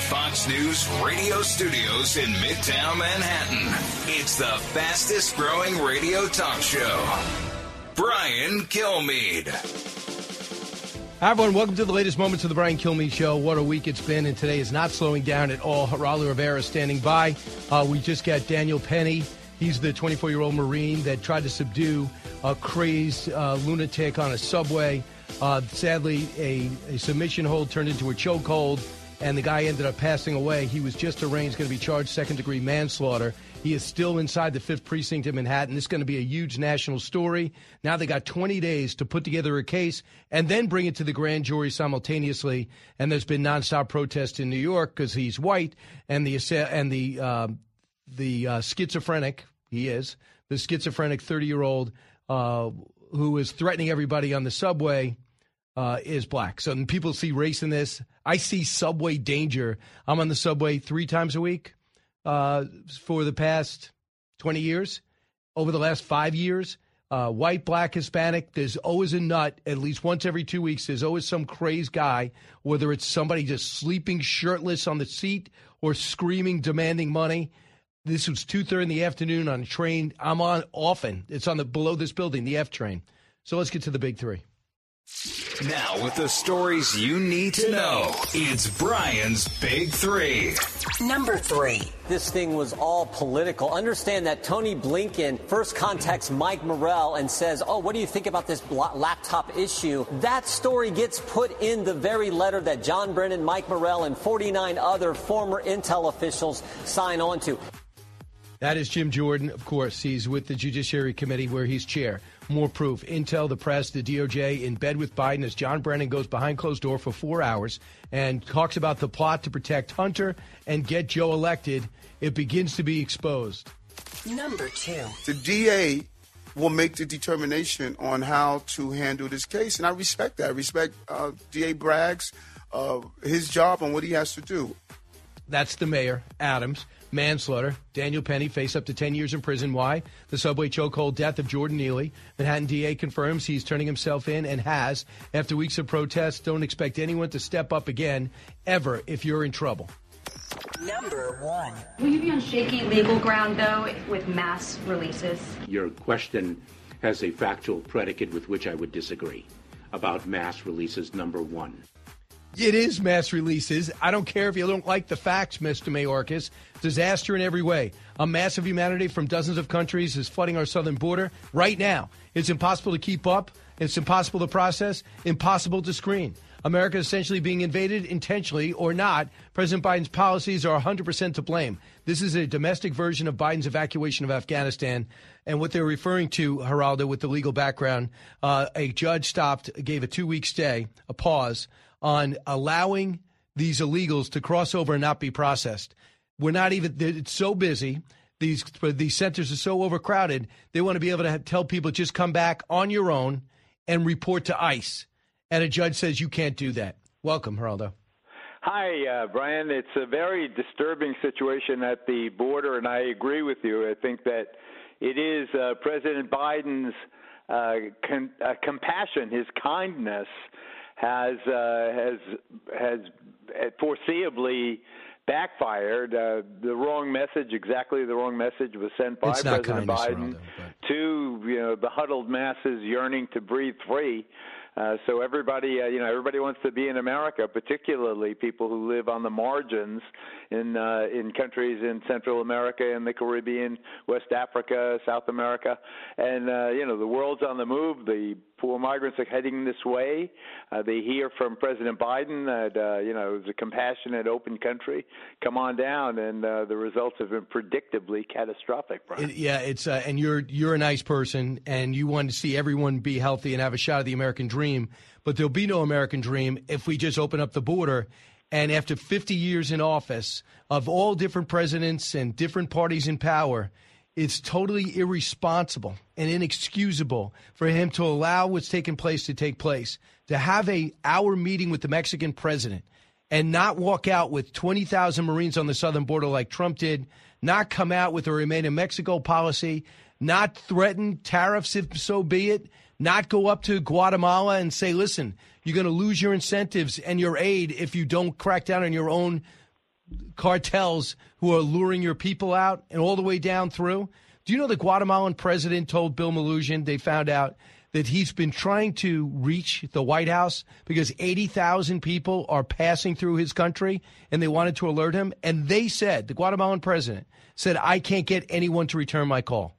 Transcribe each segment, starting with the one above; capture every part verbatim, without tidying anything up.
Fox News radio studios in Midtown Manhattan. It's the fastest growing radio talk show. Brian Kilmeade. Hi, everyone. Welcome to the latest moments of the Brian Kilmeade Show. What a week it's been, and today is not slowing down at all. Geraldo Rivera standing by. Uh, we just got Daniel Penny. He's the twenty-four-year-old Marine that tried to subdue a crazed uh, lunatic on a subway. Uh, sadly, a, a submission hold turned into a chokehold, and the guy ended up passing away. He was just arraigned, going to be charged second-degree manslaughter. He is still inside the fifth Precinct in Manhattan. This is going to be a huge national story. Now they got twenty days to put together a case and then bring it to the grand jury simultaneously. And there's been nonstop protests in New York because he's white, and the and the uh, the uh, schizophrenic, he is, the schizophrenic thirty-year-old uh, who is threatening everybody on the subway uh, is black. So when people see race in this, I see subway danger. I'm on the subway three times a week uh, for the past twenty years. Over the last five years, uh, white, black, Hispanic, there's always a nut. At least once every two weeks, there's always some crazed guy, whether it's somebody just sleeping shirtless on the seat or screaming, demanding money. This was two thirty in the afternoon on a train. I'm on often. It's on the below this building, the F train. So let's get to the big three. Now with the stories you need to know, it's Brian's Big Three. Number three. This thing was all political. Understand that Tony Blinken first contacts Mike Morell and says, oh, what do you think about this laptop issue? That story gets put in the very letter that John Brennan, Mike Morell, and forty-nine other former Intel officials sign on to. That is Jim Jordan, of course. He's with the Judiciary Committee where he's chair. More proof. Intel, the press, the D O J in bed with Biden as John Brennan goes behind closed door for four hours and talks about the plot to protect Hunter and get Joe elected. It begins to be exposed. Number two. The D A will make the determination on how to handle this case, and I respect that. I respect uh, D A Bragg's, uh, his job and what he has to do. That's the mayor, Adams. Manslaughter. Daniel Penny face up to ten years in prison. Why? The subway chokehold death of Jordan Neely. Manhattan D A confirms he's turning himself in and has. After weeks of protests, don't expect anyone to step up again, ever, if you're in trouble. Number one. Will you be on shaky legal ground, though, with mass releases? Your question has a factual predicate with which I would disagree about mass releases, number one. It is mass releases. I don't care if you don't like the facts, Mister Mayorkas. Disaster in every way. A massive humanity from dozens of countries is flooding our southern border right now. It's impossible to keep up. It's impossible to process. Impossible to screen. America is essentially being invaded intentionally or not. President Biden's policies are one hundred percent to blame. This is a domestic version of Biden's evacuation of Afghanistan. And what they're referring to, Geraldo, with the legal background, uh, a judge stopped, gave a two-week stay, a pause, on allowing these illegals to cross over and not be processed. We're not even, it's so busy. These these centers are so overcrowded. They want to be able to have, tell people just come back on your own and report to ICE. And a judge says you can't do that. Welcome, Geraldo. Hi, uh, Brian. It's a very disturbing situation at the border, and I agree with you. I think that it is uh, President Biden's uh, con- uh, compassion, his kindness, has uh, has has foreseeably backfired. Uh, the wrong message, exactly the wrong message, was sent by President kindness, Biden Geraldo, but... to you know the huddled masses yearning to breathe free. Uh, so everybody, uh, you know, everybody wants to be in America, particularly people who live on the margins in uh, in countries in Central America and the Caribbean, West Africa, South America, and uh, you know, the world's on the move. The poor migrants are heading this way. Uh, they hear from President Biden that uh, you know it's a compassionate, open country. Come on down, and uh, the results have been predictably catastrophic. Brian. It, yeah, it's uh, and you're you're a nice person, and you want to see everyone be healthy and have a shot at the American dream. But there'll be no American dream if we just open up the border. And after fifty years in office of all different presidents and different parties in power, it's totally irresponsible and inexcusable for him to allow what's taking place to take place, to have a hour meeting with the Mexican president and not walk out with twenty thousand Marines on the southern border like Trump did, not come out with a Remain in Mexico policy, not threaten tariffs if so be it, not go up to Guatemala and say, listen, you're going to lose your incentives and your aid if you don't crack down on your own cartels who are luring your people out and all the way down through. Do you know the Guatemalan president told Bill Melugin they found out that he's been trying to reach the White House because eighty thousand people are passing through his country and they wanted to alert him. And they said, the Guatemalan president said, I can't get anyone to return my call.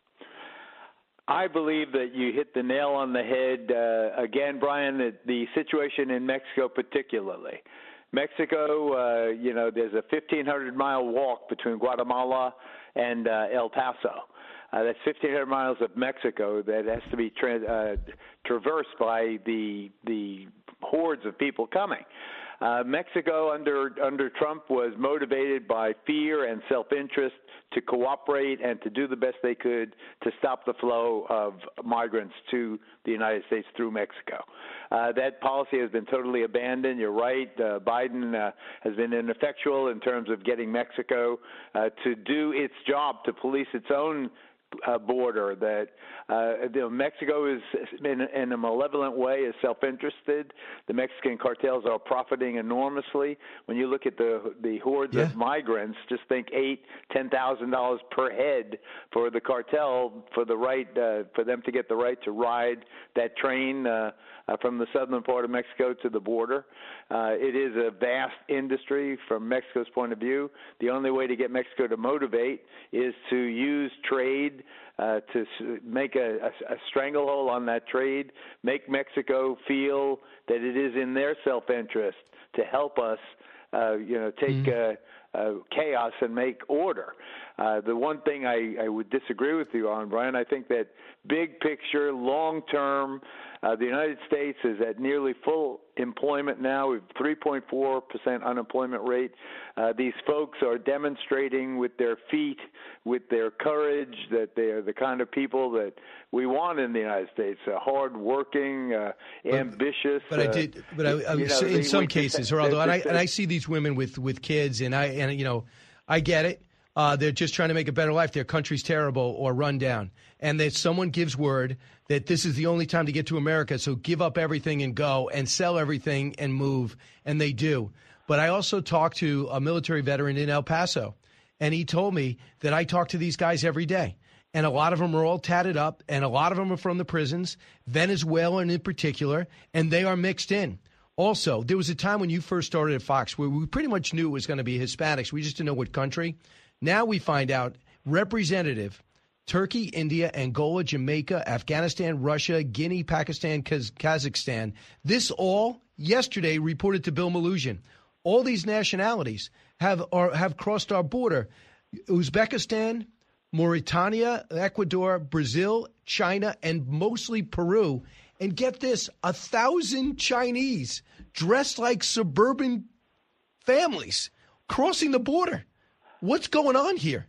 I believe that you hit the nail on the head. Uh, again, Brian, the, the situation in Mexico particularly. Mexico, uh, you know, there's a fifteen hundred mile walk between Guatemala and uh, El Paso. Uh, that's fifteen hundred miles of Mexico that has to be tra- uh, traversed by the the hordes of people coming. Uh, Mexico under under Trump was motivated by fear and self-interest to cooperate and to do the best they could to stop the flow of migrants to the United States through Mexico. Uh, that policy has been totally abandoned. You're right. Uh, Biden uh, has been ineffectual in terms of getting Mexico uh, to do its job to police its own Uh, border. That uh, you know, Mexico is in, in a malevolent way is self-interested. The Mexican cartels are profiting enormously. When you look at the the hordes yeah. of migrants, just think eight, ten thousand dollars per head for the cartel for the right uh, for them to get the right to ride that train uh, uh, from the southern part of Mexico to the border. Uh, it is a vast industry from Mexico's point of view. The only way to get Mexico to motivate is to use trade uh, to make a, a, a stranglehold on that trade, make Mexico feel that it is in their self-interest to help us, uh, you know, take mm. uh, uh, chaos and make order. Uh, the one thing I, I would disagree with you on, Brian, I think that big picture, long-term, uh, the United States is at nearly full employment now. We have three point four percent unemployment rate. Uh, these folks are demonstrating with their feet, with their courage, that they are the kind of people that we want in the United States, uh, hard-working, uh, but, ambitious. But I did, but I, I you know, in they, some cases, Geraldo, and I and I see these women with, with kids, and I and you know, I get it. Uh, they're just trying to make a better life. Their country's terrible or run down. And that someone gives word that this is the only time to get to America, so give up everything and go and sell everything and move, and they do. But I also talked to a military veteran in El Paso, and he told me that I talk to these guys every day. And a lot of them are all tatted up, and a lot of them are from the prisons, Venezuelan in particular, and they are mixed in. Also, there was a time when you first started at Fox where we pretty much knew it was going to be Hispanics. We just didn't know what country. Now we find out representative Turkey, India, Angola, Jamaica, Afghanistan, Russia, Guinea, Pakistan, Kaz- Kazakhstan. This all yesterday reported to Bill Melugin. All these nationalities have are, have crossed our border. Uzbekistan, Mauritania, Ecuador, Brazil, China, and mostly Peru. And get this, a thousand Chinese dressed like suburban families crossing the border. What's going on here?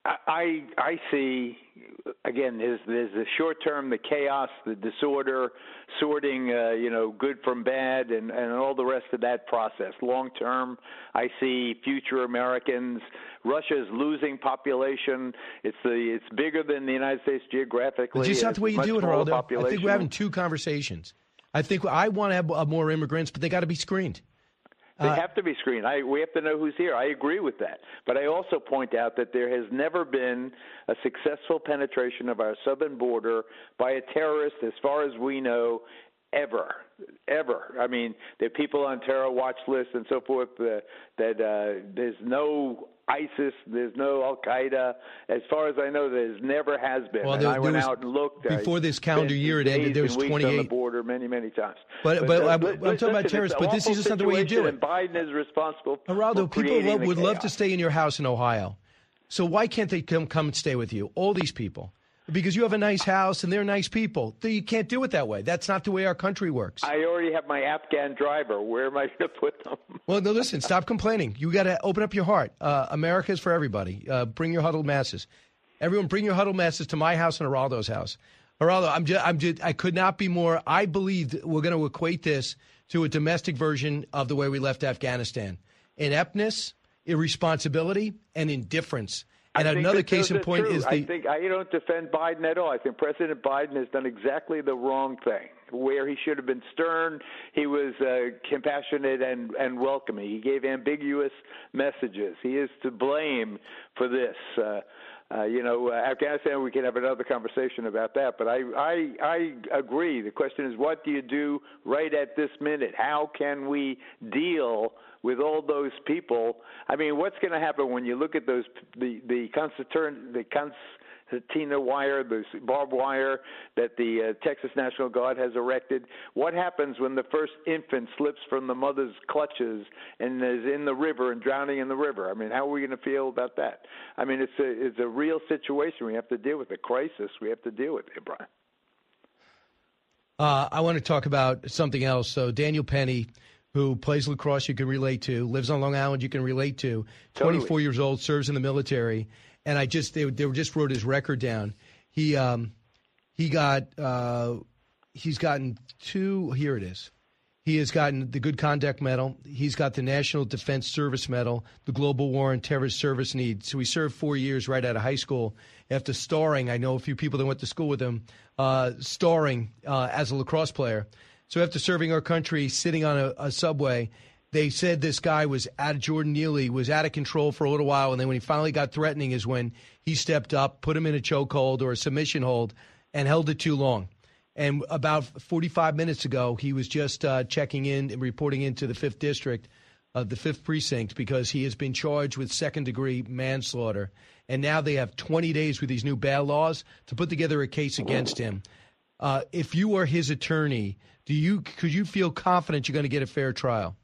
I I see, again, there's, there's the short term, the chaos, the disorder, sorting, uh, you know, good from bad, and, and all the rest of that process. Long term, I see future Americans. Russia is losing population. It's the it's bigger than the United States geographically. It's just not the way you do it, Geraldo. I think we're having two conversations. I think I want to have more immigrants, but they got to be screened. They Uh, have to be screened. I, we have to know who's here. I agree with that. But I also point out that there has never been a successful penetration of our southern border by a terrorist, as far as we know, ever. Ever. I mean, there are people on terror watch lists and so forth uh, that uh, there's no ISIS, there's no Al-Qaeda. As far as I know, there never has been. Well, and there, I went there was, out and looked. Before I this calendar year it ended, there was twenty-eight. On the border many, many times. But, but, but uh, I'm, li- I'm talking listen, about terrorists, but this is just not the way you do it. And Biden is responsible Geraldo, for people love, the would chaos. love to stay in your house in Ohio. So why can't they come come and stay with you? All these people. Because you have a nice house and they're nice people. You can't do it that way. That's not the way our country works. I already have my Afghan driver. Where am I going to put them? Well, no, listen, stop complaining. You got to open up your heart. Uh, America is for everybody. Uh, bring your huddled masses. Everyone, bring your huddled masses to my house and Geraldo's house. Geraldo, I'm just, I'm just, I could not be more. I believe that we're going to equate this to a domestic version of the way we left Afghanistan. Ineptness, irresponsibility, and indifference. And I think another that case those in are point true. is the. I think I don't defend Biden at all. I think President Biden has done exactly the wrong thing. Where he should have been stern, he was uh, compassionate and, and welcoming. He gave ambiguous messages. He is to blame for this. Uh, uh, you know, uh, Afghanistan, we can have another conversation about that. But I, I, I agree. The question is, what do you do right at this minute? How can we deal with all those people? I mean, what's going to happen when you look at those the the concertina, the concertina wire, the barbed wire that the uh, Texas National Guard has erected? What happens when the first infant slips from the mother's clutches and is in the river and drowning in the river? I mean, how are we going to feel about that? I mean, it's a it's a real situation. We have to deal with a crisis. We have to deal with it, Brian. Uh, I want to talk about something else. So Daniel Penny, who plays lacrosse, you can relate to, lives on Long Island, you can relate to, twenty-four Totally. years old, serves in the military, and I just they, they just wrote his record down. He um he got uh he's gotten two. Here it is. He has gotten the Good Conduct Medal. He's got the National Defense Service Medal, the Global War and Terrorist Service Need. So he served four years right out of high school after starring. I know a few people that went to school with him, uh, starring uh, as a lacrosse player. So after serving our country, sitting on a, a subway, they said this guy was out of Jordan Neely, was out of control for a little while. And then when he finally got threatening is when he stepped up, put him in a chokehold or a submission hold, and held it too long. And about forty-five minutes ago, he was just uh, checking in and reporting into the fifth District, uh, the fifth Precinct, because he has been charged with second-degree manslaughter. And now they have twenty days with these new bail laws to put together a case against him. Uh, if you were his attorney, do you could you feel confident you're going to get a fair trial?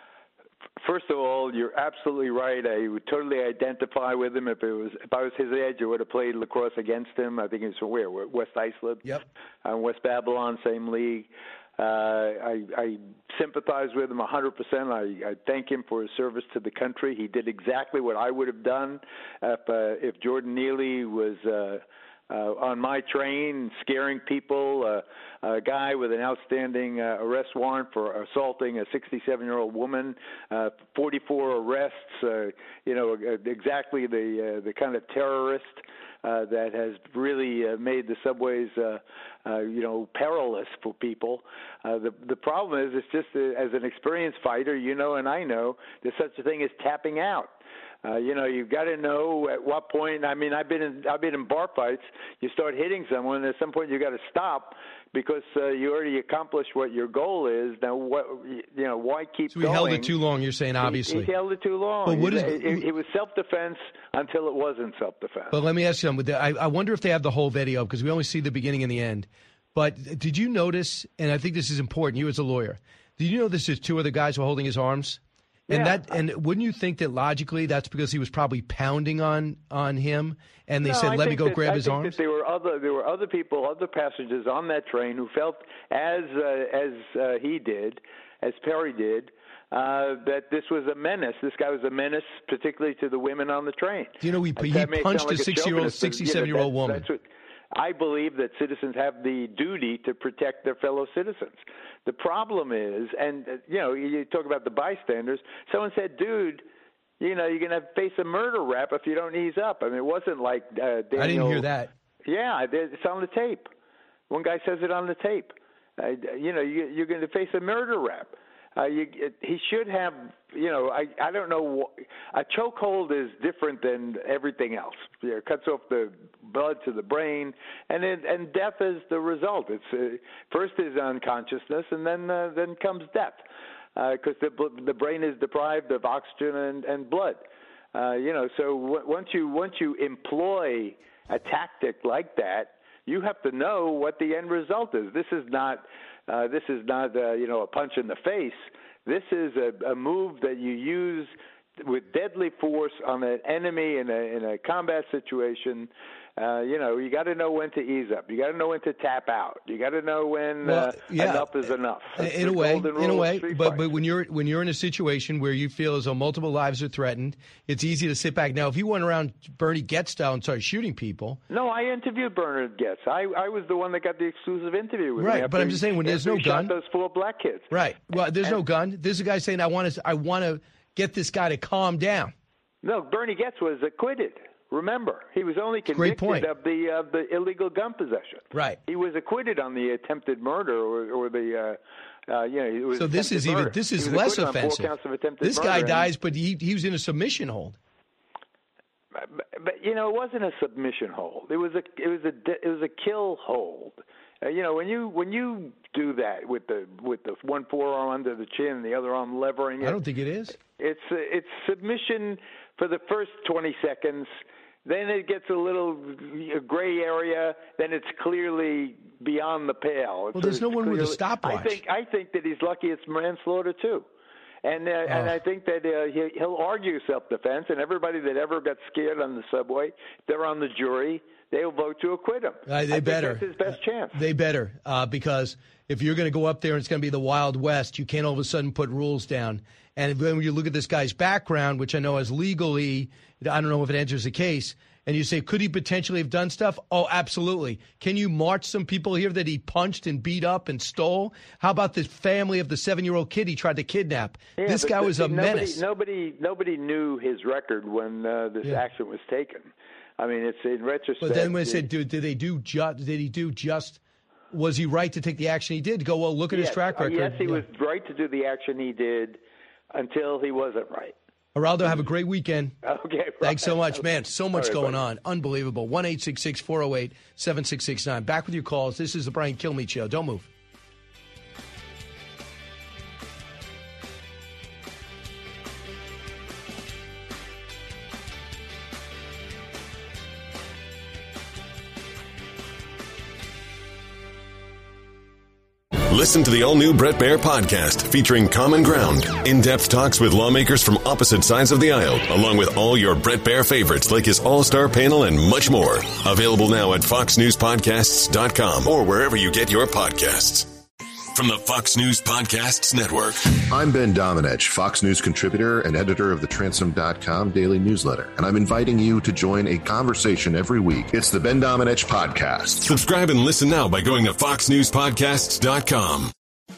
First of all, you're absolutely right. I would totally identify with him. If it was, if I was his age, I would have played lacrosse against him. I think he was from where? West Islip. Yep. Uh, West Babylon, same league. Uh, I, I sympathize with him one hundred percent. I, I thank him for his service to the country. He did exactly what I would have done if, uh, if Jordan Neely was uh, uh, on my train, scaring people, uh, a guy with an outstanding uh, arrest warrant for assaulting a sixty-seven-year-old woman, uh, forty-four arrests, uh, you know, exactly the uh, the kind of terrorist uh, that has really uh, made the subways, uh, uh, you know, perilous for people. Uh, the the problem is, it's just uh, as an experienced fighter, you know, and I know, there's such a thing as tapping out. Uh, you know, you've got to know at what point. I mean, I've been in I've been in bar fights. You start hitting someone, at some point you got to stop because uh, you already accomplished what your goal is. Now, what you know, why keep so he going? held it too long. You're saying, obviously, he, he held it too long. But what is it, it, it was self-defense until it wasn't self-defense. But let me ask you something. I, I wonder if they have the whole video because we only see the beginning and the end. But did you notice? And I think this is important. You as a lawyer, did you notice there's two other guys who are holding his arms? And yeah. that, and wouldn't you think that logically that's because he was probably pounding on, on him, and they no, said, I "Let me go that, grab I his think arms"? That there were other there were other people, other passengers on that train who felt as uh, as uh, he did, as Perry did, uh, that this was a menace. This guy was a menace, particularly to the women on the train. Do you know he, he That may punched sound like a sixty-year-old, chauvinist, but, you know, sixty-seven-year-old that- woman? That's what, I believe that citizens have the duty to protect their fellow citizens. The problem is, and uh, you know, you talk about the bystanders. Someone said, "Dude, you know, you're going to face a murder rap if you don't ease up." I mean, it wasn't like uh, Daniel. I didn't hear that. Yeah, it's on the tape. One guy says it on the tape. Uh, you know, you, you're going to face a murder rap. Uh, you, he should have, you know, I, I don't know. A chokehold is different than everything else. You know, it cuts off the blood to the brain, and it, and death is the result. It's uh, first is unconsciousness, and then uh, then comes death, because uh, the the brain is deprived of oxygen and, and blood. Uh, you know, so w- once you once you employ a tactic like that, you have to know what the end result is. This is not. Uh, this is not, uh, you know, a punch in the face. This is a, a move that you use with deadly force on an enemy in a in a combat situation. Uh, you know, you got to know when to ease up. You got to know when to tap out. You got to know when well, uh, yeah. enough is enough. That's in a the way, golden in a rule way. of street But fighting. but when you're when you're in a situation where you feel as though multiple lives are threatened, it's easy to sit back. Now, if you went around Bernie Getz style and started shooting people, no, I interviewed Bernard Getz. I, I was the one that got the exclusive interview with him. right? after But I'm he- just saying, when there's after no he gun, shot those four black kids. right? Well, there's And- no gun. There's a guy saying, "I want to I want to get this guy to calm down." No, Bernie Getz was acquitted. Remember, he was only Great point. convicted of the of the illegal gun possession. Right. He was acquitted on the attempted murder or, or the. Uh, uh, you know, it was so this is murder. even this is He was less acquitted on four offensive. counts of attempted This murder, guy and- dies, but he he was in a submission hold. But, but you know, it wasn't a submission hold. It was a it was a it was a kill hold. Uh, you know, when you when you do that with the with the one forearm under the chin and the other arm levering it, I don't think it is. It's uh, it's submission for the first twenty seconds. Then it gets a little gray area. Then it's clearly beyond the pale. Well, there's It's no one with a clearly- stopwatch. I think I think that he's lucky it's manslaughter too. And uh, and Oh. I think that uh, he, he'll argue self-defense, and everybody that ever got scared on the subway, if they're on the jury, they'll vote to acquit him. Uh, they I better. think that's his best chance. They better, uh, because if you're going to go up there and it's going to be the Wild West, you can't all of a sudden put rules down. And when you look at this guy's background, which I know is legally, I don't know if it enters the case, and you say, could he potentially have done stuff? Oh, absolutely. Can you march some people here that he punched and beat up and stole? How about the family of the seven-year-old kid he tried to kidnap? Yeah, this but guy the- was a nobody, menace. Nobody, nobody knew his record when uh, this Yeah. action was taken. I mean, it's in retrospect. But then when I it- said, dude, did they do just? Did he do just? Was he right to take the action he did? Go, well, look at his yes, track uh, record. Yes, he Yeah. was right to do the action he did until he wasn't right. Geraldo, have a great weekend. Okay. Thanks so right. much, man. So much All right, going buddy. on. Unbelievable. one eight six six, four oh eight, seven six six nine. Back with your calls. This is the Brian Kilmeade Show. Don't move. Listen to the all-new Brett Baier podcast featuring Common Ground, in-depth talks with lawmakers from opposite sides of the aisle, along with all your Brett Baier favorites like his all-star panel and much more. Available now at fox news podcasts dot com or wherever you get your podcasts. From the Fox News Podcasts Network. I'm Ben Domenech, Fox News contributor and editor of the Transom dot com daily newsletter, and I'm inviting you to join a conversation every week. It's the Ben Domenech Podcast. Subscribe and listen now by going to fox news podcasts dot com.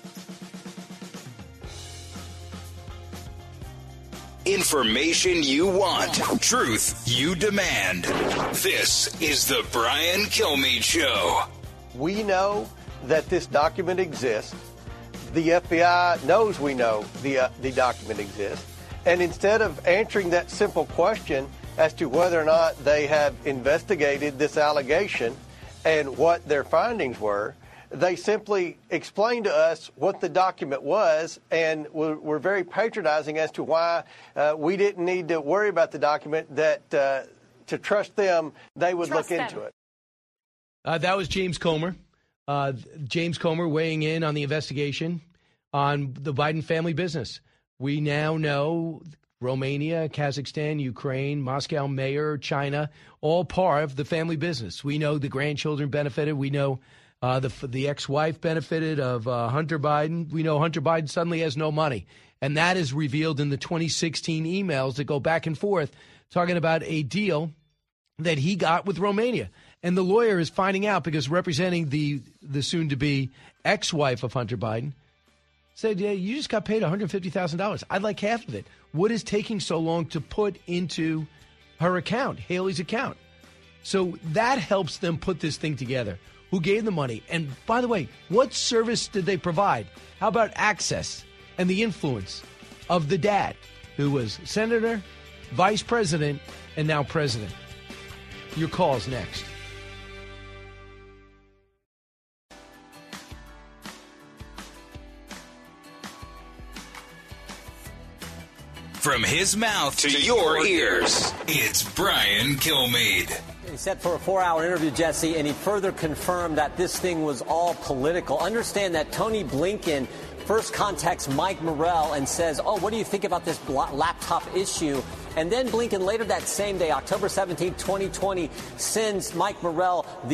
Information you want, truth you demand. This is the Brian Kilmeade Show. We know that this document exists. The F B I knows we know the uh, the document exists. And instead of answering that simple question as to whether or not they have investigated this allegation and what their findings were, they simply explained to us what the document was, and were, were very patronizing as to why uh, we didn't need to worry about the document, that uh, to trust them, they would Trust look them. into it. Uh, that was James Comer. Uh, James Comer weighing in on the investigation on the Biden family business. We now know Romania, Kazakhstan, Ukraine, Moscow mayor, China, all part of the family business. We know the grandchildren benefited. We know uh, the the ex-wife benefited of uh, Hunter Biden. We know Hunter Biden suddenly has no money. And that is revealed in the twenty sixteen emails that go back and forth talking about a deal that he got with Romania. And the lawyer is finding out because representing the the soon-to-be ex-wife of Hunter Biden said, yeah, you just got paid one hundred fifty thousand dollars. I'd like half of it. What is taking so long to put into her account, Haley's account? So that helps them put this thing together. Who gave the money? And by the way, what service did they provide? How about access and the influence of the dad, who was senator, vice president, and now president? Your call's next. From his mouth to your ears, it's Brian Kilmeade. He set for a four-hour interview, Jesse, and he further confirmed that this thing was all political. Understand that Tony Blinken first contacts Mike Morrell and says, oh, what do you think about this laptop issue? And then Blinken later that same day, October seventeenth, twenty twenty, sends Mike Morrell the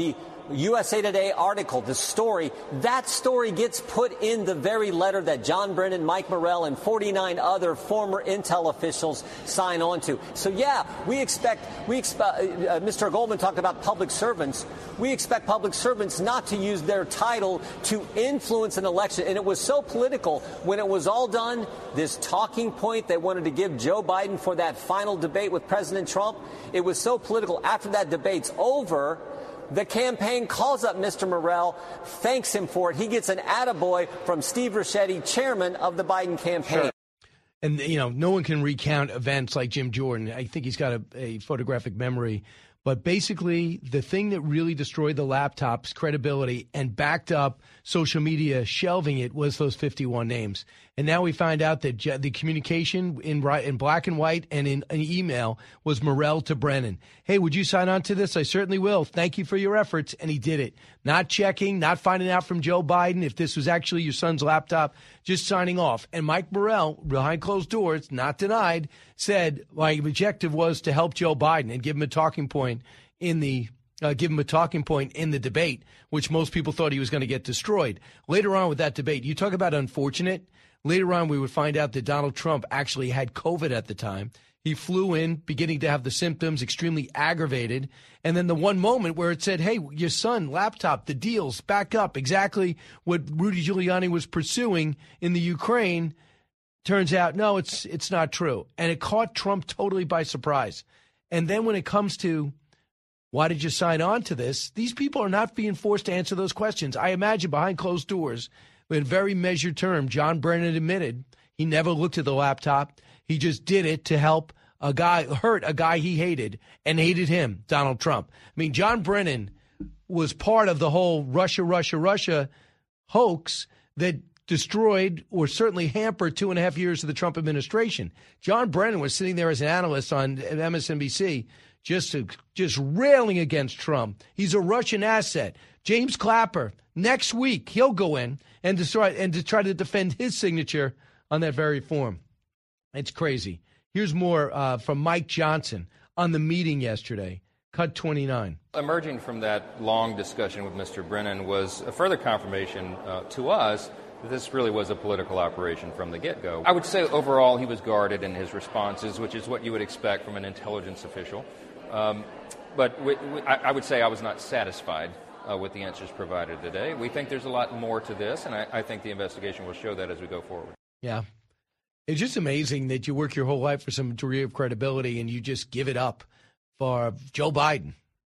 U S A Today article, the story, that story gets put in the very letter that John Brennan, Mike Morrell, and forty-nine other former Intel officials sign on to. So, yeah, we expect, we expect uh, Mister Goldman talked about public servants. We expect public servants not to use their title to influence an election. And it was so political when it was all done, this talking point they wanted to give Joe Biden for that final debate with President Trump, it was so political. After that debate's over, the campaign calls up Mister Morrell, thanks him for it. He gets an attaboy from Steve Ricchetti, chairman of the Biden campaign. Sure. And, you know, no one can recount events like Jim Jordan. I think he's got a, a photographic memory. But basically, the thing that really destroyed the laptop's credibility and backed up social media shelving it was those fifty-one names. And now we find out that the communication in in black and white and in an email was Morrell to Brennan. Hey, would you sign on to this? I certainly will. Thank you for your efforts. And he did it. Not checking, not finding out from Joe Biden if this was actually your son's laptop, just signing off. And Mike Morrell, behind closed doors, not denied, said my objective was to help Joe Biden and give him a talking point in the uh, give him a talking point in the debate, which most people thought he was going to get destroyed. Later on with that debate, you talk about unfortunate. Later on, we would find out that Donald Trump actually had COVID at the time. He flew in, beginning to have the symptoms, extremely aggravated. And then the one moment where it said, hey, your son, laptop, the deals, back up, exactly what Rudy Giuliani was pursuing in the Ukraine, turns out, no, it's it's not true. And it caught Trump totally by surprise. And then when it comes to why did you sign on to this, these people are not being forced to answer those questions. I imagine behind closed doors, in very measured term, John Brennan admitted he never looked at the laptop. He just did it to help a guy, hurt a guy he hated and hated him, Donald Trump. I mean, John Brennan was part of the whole Russia, Russia, Russia hoax that destroyed or certainly hampered two and a half years of the Trump administration. John Brennan was sitting there as an analyst on M S N B C just to, just railing against Trump. He's a Russian asset. James Clapper, next week, he'll go in and destroy and to try to defend his signature on that very form. It's crazy. Here's more uh, from Mike Johnson on the meeting yesterday. Cut twenty-nine. Emerging from that long discussion with Mister Brennan was a further confirmation uh, to us that this really was a political operation from the get-go. I would say overall he was guarded in his responses, which is what you would expect from an intelligence official. Um, but we, we, I, I would say I was not satisfied Uh, with the answers provided today. We think there's a lot more to this, and I, I think the investigation will show that as we go forward. Yeah. It's just amazing that you work your whole life for some degree of credibility and you just give it up for Joe Biden.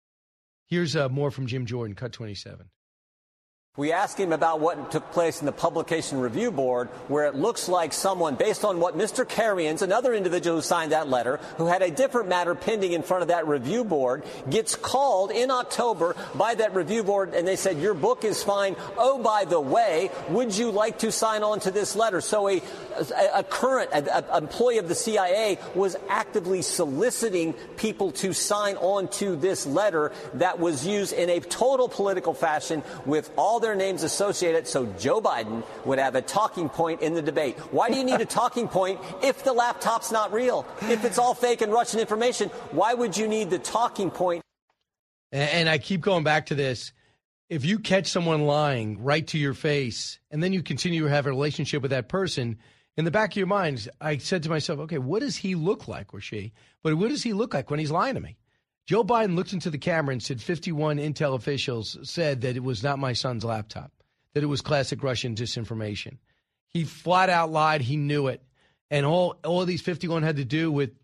Here's uh, more from Jim Jordan, cut twenty-seven. We asked him about what took place in the Publication Review Board, where it looks like someone, based on what Mister Karians, another individual who signed that letter, who had a different matter pending in front of that review board, gets called in October by that review board, and they said, your book is fine. Oh, by the way, would you like to sign on to this letter? So a, a, a current a, a employee of the C I A was actively soliciting people to sign on to this letter that was used in a total political fashion with all their names associated, so Joe Biden would have a talking point in the debate. Why do you need a talking point if the laptop's not real? If it's all fake and Russian information, why would you need the talking point? And I keep going back to this. If you catch someone lying right to your face and then you continue to have a relationship with that person, in the back of your mind, I said to myself, okay, what does he look like, or she? But what does he look like when he's lying to me? Joe Biden looked into the camera and said fifty-one Intel officials said that it was not my son's laptop, that it was classic Russian disinformation. He flat out lied. He knew it. And all all these fifty-one had to do with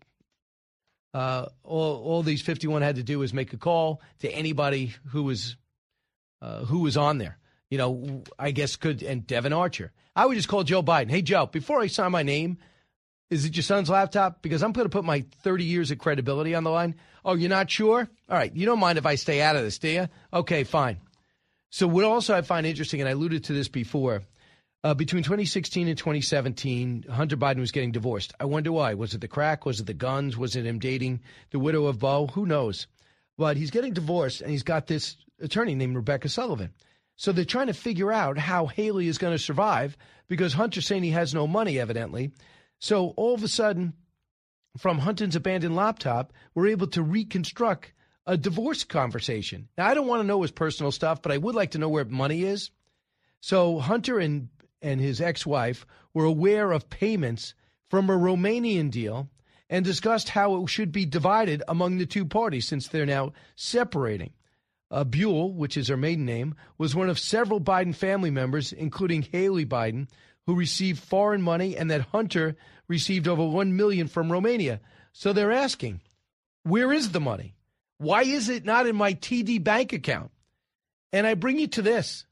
uh, all all these fifty-one had to do was make a call to anybody who was uh, who was on there. You know, I guess could and Devin Archer. I would just call Joe Biden. Hey, Joe, before I sign my name, is it your son's laptop? Because I'm going to put my thirty years of credibility on the line. Oh, you're not sure? All right. You don't mind if I stay out of this, do you? Okay, fine. So what also I find interesting, and I alluded to this before, uh, between twenty sixteen and twenty seventeen, Hunter Biden was getting divorced. I wonder why. Was it the crack? Was it the guns? Was it him dating the widow of Bo? Who knows? But he's getting divorced, and he's got this attorney named Rebecca Sullivan. So they're trying to figure out how Haley is going to survive because Hunter's saying he has no money, evidently. So all of a sudden, from Hunting's abandoned laptop, we're able to reconstruct a divorce conversation. Now, I don't want to know his personal stuff, but I would like to know where money is. So Hunter and, and his ex-wife were aware of payments from a Romanian deal and discussed how it should be divided among the two parties since they're now separating. Uh, Buell, which is her maiden name, was one of several Biden family members, including Haley Biden, who received foreign money, and that Hunter received over one million dollars from Romania. So they're asking, where is the money? Why is it not in my T D bank account? And I bring you to this.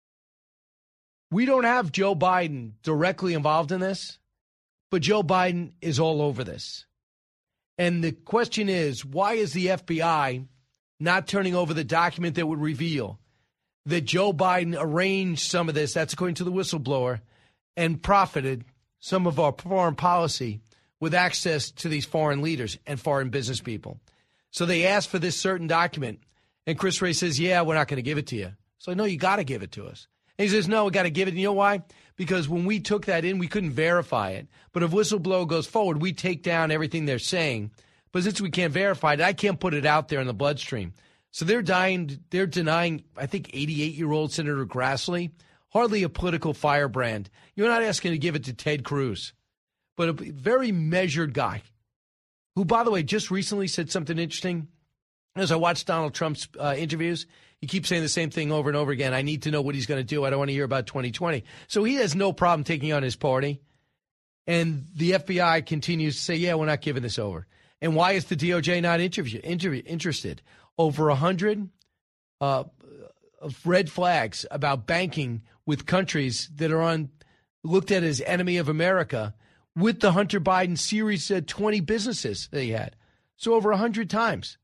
We don't have Joe Biden directly involved in this, but Joe Biden is all over this. And the question is, why is the F B I not turning over the document that would reveal that Joe Biden arranged some of this, that's according to the whistleblower, and profited some of our foreign policy with access to these foreign leaders and foreign business people? So they asked for this certain document, and Chris Wray says, yeah, we're not going to give it to you. So, no, you got to give it to us. And he says, no, we got to give it. And you know why? Because when we took that in, we couldn't verify it. But if whistleblower goes forward, we take down everything they're saying. But since we can't verify it, I can't put it out there in the bloodstream. So they're dying, they're denying, I think, eighty-eight-year-old Senator Grassley, hardly a political firebrand. You're not asking to give it to Ted Cruz, but a very measured guy who, by the way, just recently said something interesting. As I watched Donald Trump's uh, interviews, he keeps saying the same thing over and over again. I need to know what he's going to do. I don't want to hear about twenty twenty. So he has no problem taking on his party. And the F B I continues to say, yeah, we're not giving this over. And why is the D O J not interview, interview, interested? Over one hundred uh, of red flags about banking with countries that are on looked at as enemy of America with the Hunter Biden series uh, twenty businesses that he had. So over one hundred times.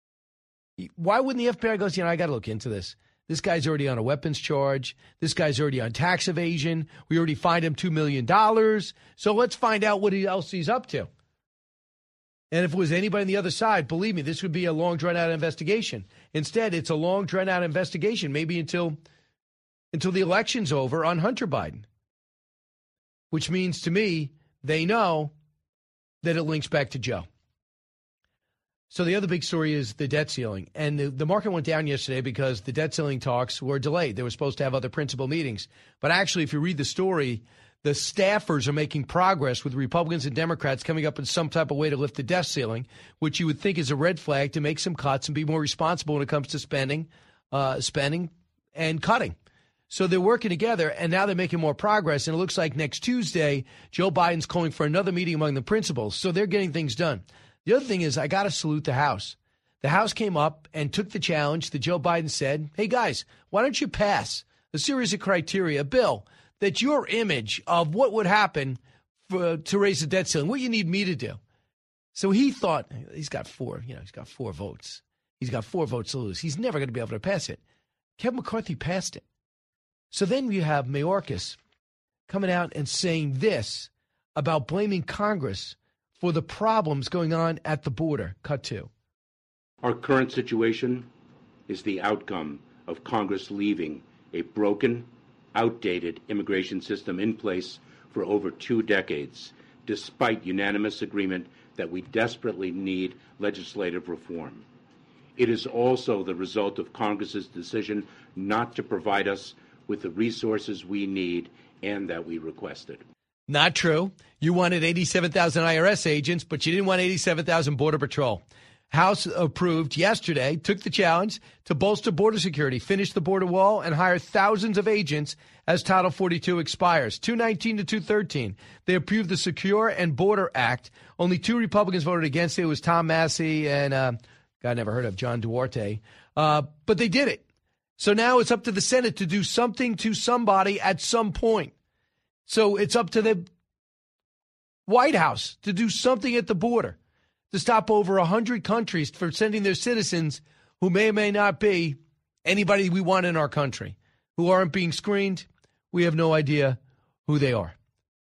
Why wouldn't the F B I go, you know, I got to look into this. This guy's already on a weapons charge. This guy's already on tax evasion. We already fined him two million dollars. So let's find out what else he's up to. And if it was anybody on the other side, believe me, this would be a long, drawn-out investigation. Instead, it's a long, drawn-out investigation, maybe until until the election's over on Hunter Biden, which means to me they know that it links back to Joe. So the other big story is the debt ceiling. And the, the market went down yesterday because the debt ceiling talks were delayed. They were supposed to have other principal meetings. But actually, if you read the story, the staffers are making progress with Republicans and Democrats coming up in some type of way to lift the debt ceiling, which you would think is a red flag to make some cuts and be more responsible when it comes to spending, uh, spending and cutting. So they're working together, and now they're making more progress. And it looks like next Tuesday, Joe Biden's calling for another meeting among the principals. So they're getting things done. The other thing is I got to salute the House. The House came up and took the challenge that Joe Biden said, hey, guys, why don't you pass a series of criteria, a bill, that your image of what would happen for, to raise the debt ceiling, what you need me to do. So he thought, he's got four, you know, he's got four votes. He's got four votes to lose. He's never going to be able to pass it. Kevin McCarthy passed it. So then you have Mayorkas coming out and saying this about blaming Congress for the problems going on at the border. Cut two. Our current situation is the outcome of Congress leaving a broken, outdated immigration system in place for over two decades, despite unanimous agreement that we desperately need legislative reform. It is also the result of Congress's decision not to provide us with the resources we need and that we requested. Not true. You wanted eighty-seven thousand I R S agents, but you didn't want eighty-seven thousand Border Patrol. House approved yesterday, took the challenge to bolster border security, finish the border wall, and hire thousands of agents as Title forty-two expires. two nineteen to two thirteen. They approved the Secure and Border Act. Only two Republicans voted against it. It was Tom Massey and, uh, guy I never heard of, John Duarte. Uh, but they did it. So now it's up to the Senate to do something to somebody at some point. So it's up to the White House to do something at the border to stop over one hundred countries from sending their citizens who may or may not be anybody we want in our country, who aren't being screened. We have no idea who they are.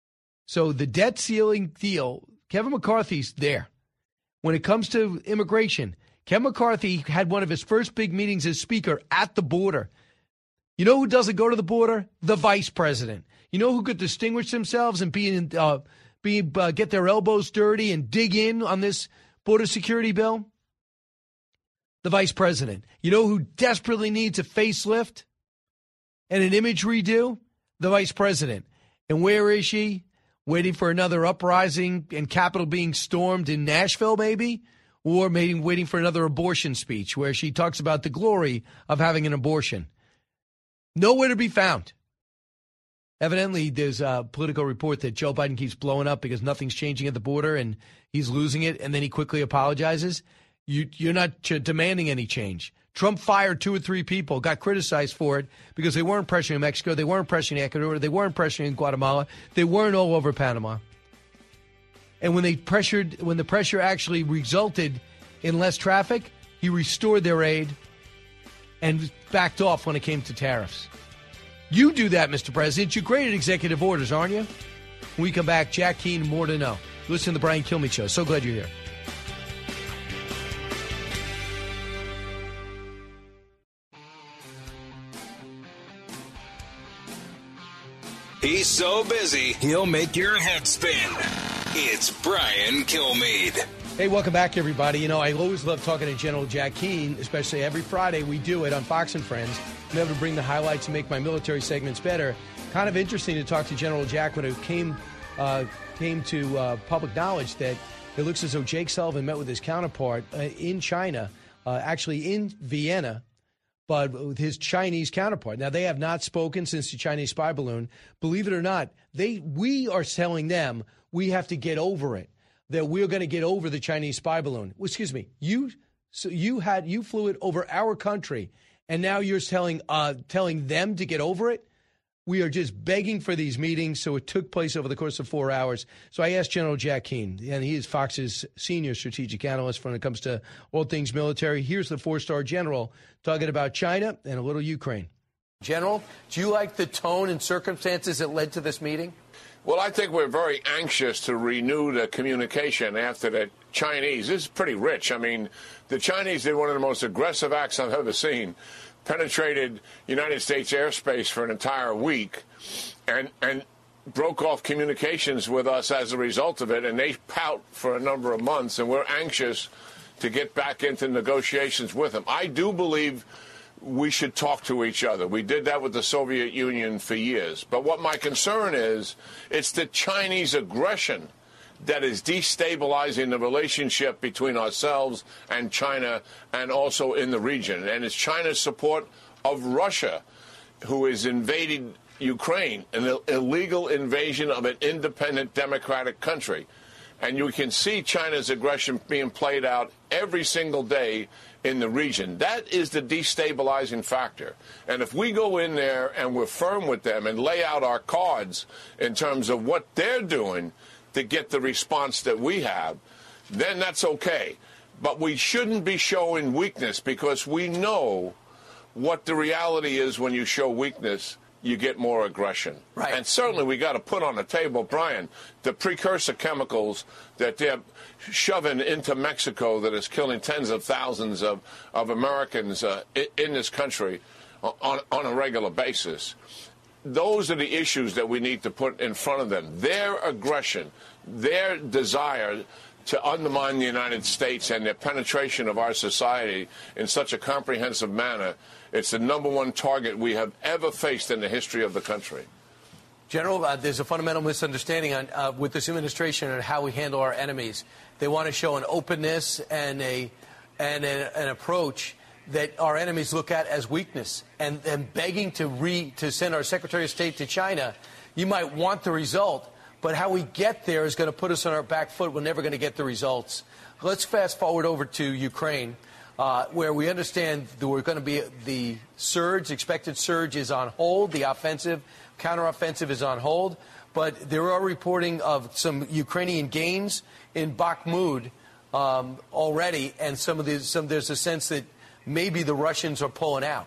So the debt ceiling deal, Kevin McCarthy's there. When it comes to immigration, Kevin McCarthy had one of his first big meetings as Speaker at the border. You know who doesn't go to the border? The vice president. You know who could distinguish themselves and be in, uh, be, uh, get their elbows dirty and dig in on this border security bill? The vice president. You know who desperately needs a facelift and an image redo? The vice president. And where is she? Waiting for another uprising and Capitol being stormed in Nashville, maybe? Or maybe waiting for another abortion speech where she talks about the glory of having an abortion. Nowhere to be found. Evidently, there's a political report that Joe Biden keeps blowing up because nothing's changing at the border and he's losing it, and then he quickly apologizes. You, you're not ch- demanding any change. Trump fired two or three people, got criticized for it because they weren't pressuring Mexico, they weren't pressuring Ecuador, they weren't pressuring Guatemala, they weren't all over Panama. And when they pressured, when the pressure actually resulted in less traffic, he restored their aid and backed off when it came to tariffs. You do that, Mister President. You created executive orders, aren't you? When we come back, Jack Keane, more to know. Listen to the Brian Kilmeade Show. So glad you're here. He's so busy, he'll make your head spin. It's Brian Kilmeade. Hey, welcome back, everybody. You know, I always love talking to General Jack Keane, especially every Friday we do it on Fox and Friends. I'm able to bring the highlights and make my military segments better. Kind of interesting to talk to General Jack when it came uh, came to uh, public knowledge that it looks as though Jake Sullivan met with his counterpart uh, in China, uh, actually in Vienna, but with his Chinese counterpart. Now, they have not spoken since the Chinese spy balloon. Believe it or not, they we are telling them we have to get over it, that we're going to get over the Chinese spy balloon. Well, excuse me, you so you had you flew it over our country, and now you're telling uh, telling them to get over it? We are just begging for these meetings, so it took place over the course of four hours. So I asked General Jack Keane, and he is Fox's senior strategic analyst when it comes to all things military. Here's the four-star general talking about China and a little Ukraine. General, do you like the tone and circumstances that led to this meeting? Well, I think we're very anxious to renew the communication after the Chinese. This is pretty rich. I mean, the Chinese did one of the most aggressive acts I've ever seen. Penetrated United States airspace for an entire week and and broke off communications with us as a result of it. And they pout for a number of months, and we're anxious to get back into negotiations with them. I do believe we should talk to each other. We did that with the Soviet Union for years. But what my concern is, it's the Chinese aggression that is destabilizing the relationship between ourselves and China and also in the region. And it's China's support of Russia, who is invading Ukraine, an illegal invasion of an independent democratic country. And you can see China's aggression being played out every single day in the region. That is the destabilizing factor. And if we go in there and we're firm with them and lay out our cards in terms of what they're doing to get the response that we have, then that's okay. But we shouldn't be showing weakness, because we know what the reality is. When you show weakness, you get more aggression. Right. And certainly we got to put on the table, Brian, the precursor chemicals that they're shoving into Mexico that is killing tens of thousands of, of Americans uh, in this country on, on a regular basis. Those are the issues that we need to put in front of them. Their aggression, their desire to undermine the United States and their penetration of our society in such a comprehensive manner, it's the number one target we have ever faced in the history of the country. General, uh, there's a fundamental misunderstanding on, uh, with this administration on how we handle our enemies. They want to show an openness and a and a, an approach that our enemies look at as weakness, and, and begging to re to send our Secretary of State to China. You might want the result, but how we get there is going to put us on our back foot. We're never going to get the results. Let's fast forward over to Ukraine, uh, where we understand that we're going to be the surge, expected surge is on hold. The offensive, counteroffensive is on hold. But there are reporting of some Ukrainian gains in Bakhmut um, already, and some of the, some there's a sense that maybe the Russians are pulling out.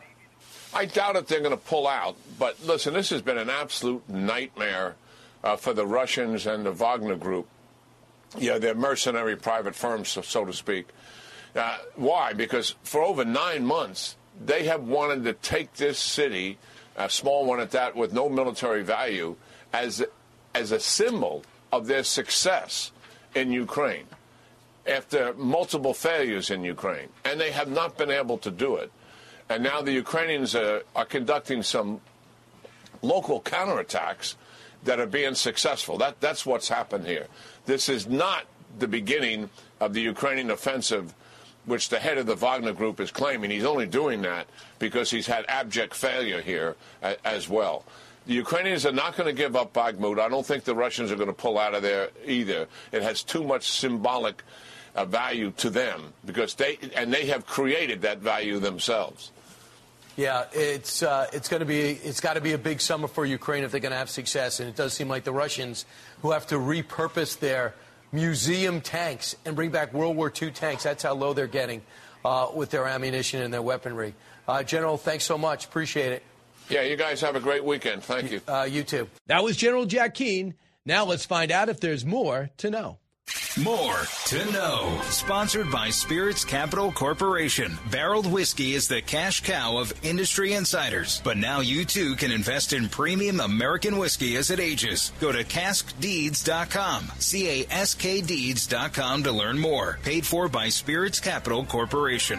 I doubt if they're going to pull out. But listen, this has been an absolute nightmare uh, for the Russians and the Wagner Group. Yeah, they're mercenary private firms, so, so to speak. Uh, why? Because for over nine months, they have wanted to take this city, a small one at that, with no military value, as, as a symbol of their success in Ukraine. after multiple failures in Ukraine, and they have not been able to do it. And now the Ukrainians are, are conducting some local counterattacks that are being successful. That, that's what's happened here. This is not the beginning of the Ukrainian offensive, which the head of the Wagner Group is claiming. He's only doing that because he's had abject failure here uh, as well. The Ukrainians are not going to give up Bakhmut. I don't think the Russians are going to pull out of there either. It has too much symbolic uh, value to them because they and they have created that value themselves. Yeah, it's uh, it's going to be it's got to be a big summer for Ukraine if they're going to have success, and it does seem like the Russians, who have to repurpose their museum tanks and bring back World War Two tanks. That's how low they're getting uh, with their ammunition and their weaponry. Uh, General, thanks so much. Appreciate it. Yeah, you guys have a great weekend. Thank you. Uh, you too. That was General Jack Keane. Now let's find out if there's more to know. More to know. Sponsored by Spirits Capital Corporation. Barreled whiskey is the cash cow of industry insiders. But now you too can invest in premium American whiskey as it ages. Go to cask deeds dot com. C A S K deeds dot com to learn more. Paid for by Spirits Capital Corporation.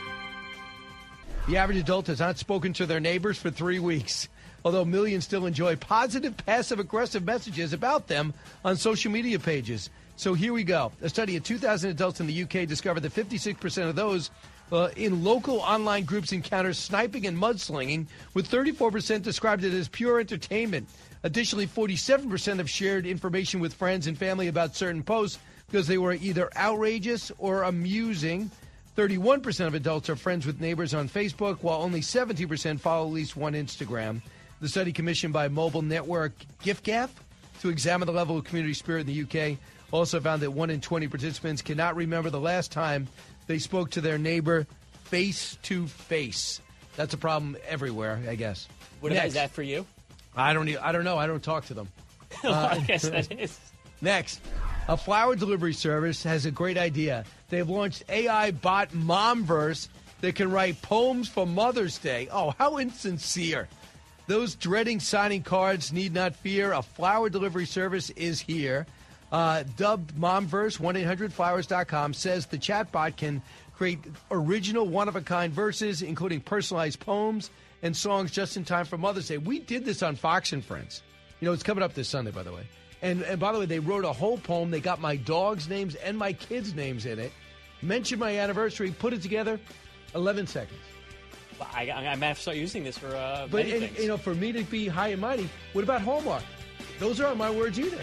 The average adult has not spoken to their neighbors for three weeks, although millions still enjoy positive, passive-aggressive messages about them on social media pages. So here we go. A study of two thousand adults in the U K discovered that fifty-six percent of those uh, in local online groups encounter sniping and mudslinging, with thirty-four percent described it as pure entertainment. Additionally, forty-seven percent have shared information with friends and family about certain posts because they were either outrageous or amusing. thirty-one percent of adults are friends with neighbors on Facebook, while only seventy percent follow at least one Instagram. The study, commissioned by mobile network GiftGaff to examine the level of community spirit in the U K, also found that one in twenty participants cannot remember the last time they spoke to their neighbor face to face. That's a problem everywhere, I guess. What about, is that for you? I don't. I don't know. I don't talk to them. Well, I guess that is. Next, a flower delivery service has a great idea. They've launched A I bot Momverse that can write poems for Mother's Day. Oh, how insincere. Those dreading signing cards need not fear. A flower delivery service is here. Uh, dubbed Momverse, one eight hundred flowers dot com, says the chatbot can create original one-of-a-kind verses, including personalized poems and songs just in time for Mother's Day. We did this on Fox and Friends. You know, it's coming up this Sunday, by the way. And, and by the way, they wrote a whole poem. They got my dog's names and my kids' names in it. Mentioned my anniversary, put it together, eleven seconds. Well, I, I might have to start using this for uh, but, many and, things. you know, for me to be high and mighty, what about Hallmark? Those aren't my words either.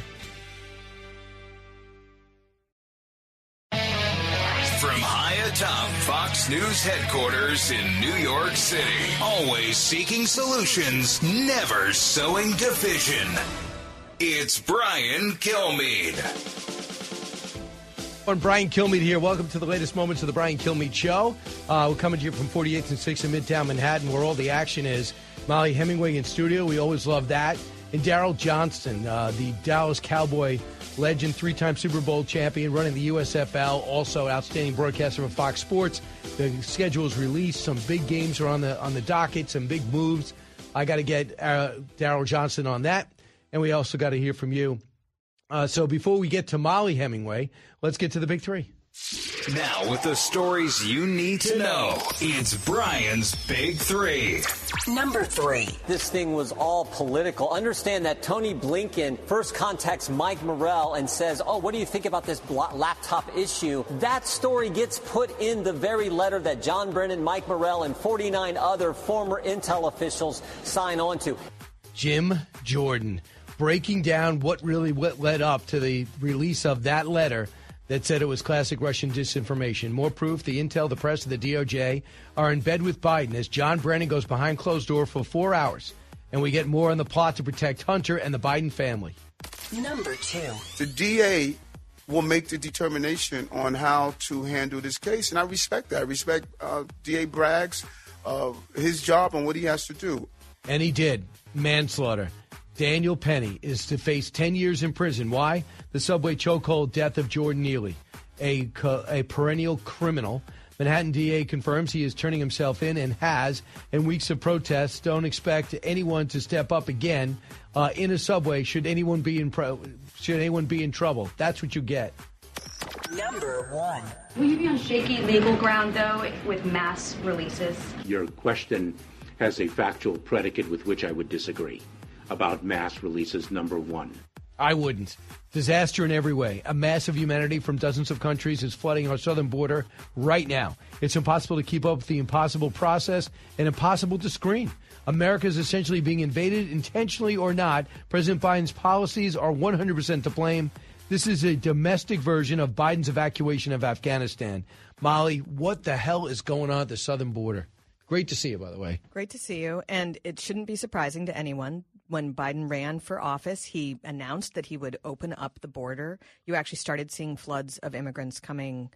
From high atop Fox News headquarters in New York City, always seeking solutions, never sowing division. It's Brian Kilmeade. I'm Brian Kilmeade here. Welcome to the latest moments of the Brian Kilmeade Show. Uh, we're coming to you from forty-eighth and sixth in Midtown Manhattan, where all the action is. Molly Hemingway in studio. We always love that. And Daryl Johnston, uh, the Dallas Cowboy legend, three-time Super Bowl champion, running the U S F L, also outstanding broadcaster for Fox Sports. The schedule is released. Some big games are on the on the docket, some big moves. I got to get uh, Daryl Johnston on that. And we also got to hear from you. Uh, so before we get to Molly Hemingway, let's get to the big three. Now with the stories you need to know, it's Brian's Big Three. Number three. This thing was all political. Understand that Tony Blinken first contacts Mike Morrell and says, oh, what do you think about this laptop issue? That story gets put in the very letter that John Brennan, Mike Morrell, and forty-nine other former Intel officials sign on to. Jim Jordan breaking down what really what led up to the release of that letter that said it was classic Russian disinformation. More proof: the Intel, the press, and the D O J are in bed with Biden as John Brennan goes behind closed door for four hours. And we get more on the plot to protect Hunter and the Biden family. Number two. The D A will make the determination on how to handle this case, and I respect that. I respect uh, D A Bragg's, uh, his job and what he has to do. And he did. Manslaughter. Daniel Penny is to face ten years in prison. Why? The subway chokehold death of Jordan Neely, a, a perennial criminal. Manhattan D A confirms he is turning himself in and has. In weeks of protests, don't expect anyone to step up again uh, in a subway should anyone be in pro- should anyone be in trouble. That's what you get. Number one. Will you be on shaky legal ground, though, with mass releases? Your question has a factual predicate with which I would disagree about mass releases, number one. I wouldn't. Disaster in every way. A mass of humanity from dozens of countries is flooding our southern border right now. It's impossible to keep up with the impossible process and impossible to screen. America is essentially being invaded, intentionally or not. President Biden's policies are one hundred percent to blame. This is a domestic version of Biden's evacuation of Afghanistan. Molly, what the hell is going on at the southern border? Great to see you, by the way. Great to see you. And it shouldn't be surprising to anyone. When Biden ran for office, he announced that he would open up the border. You actually started seeing floods of immigrants coming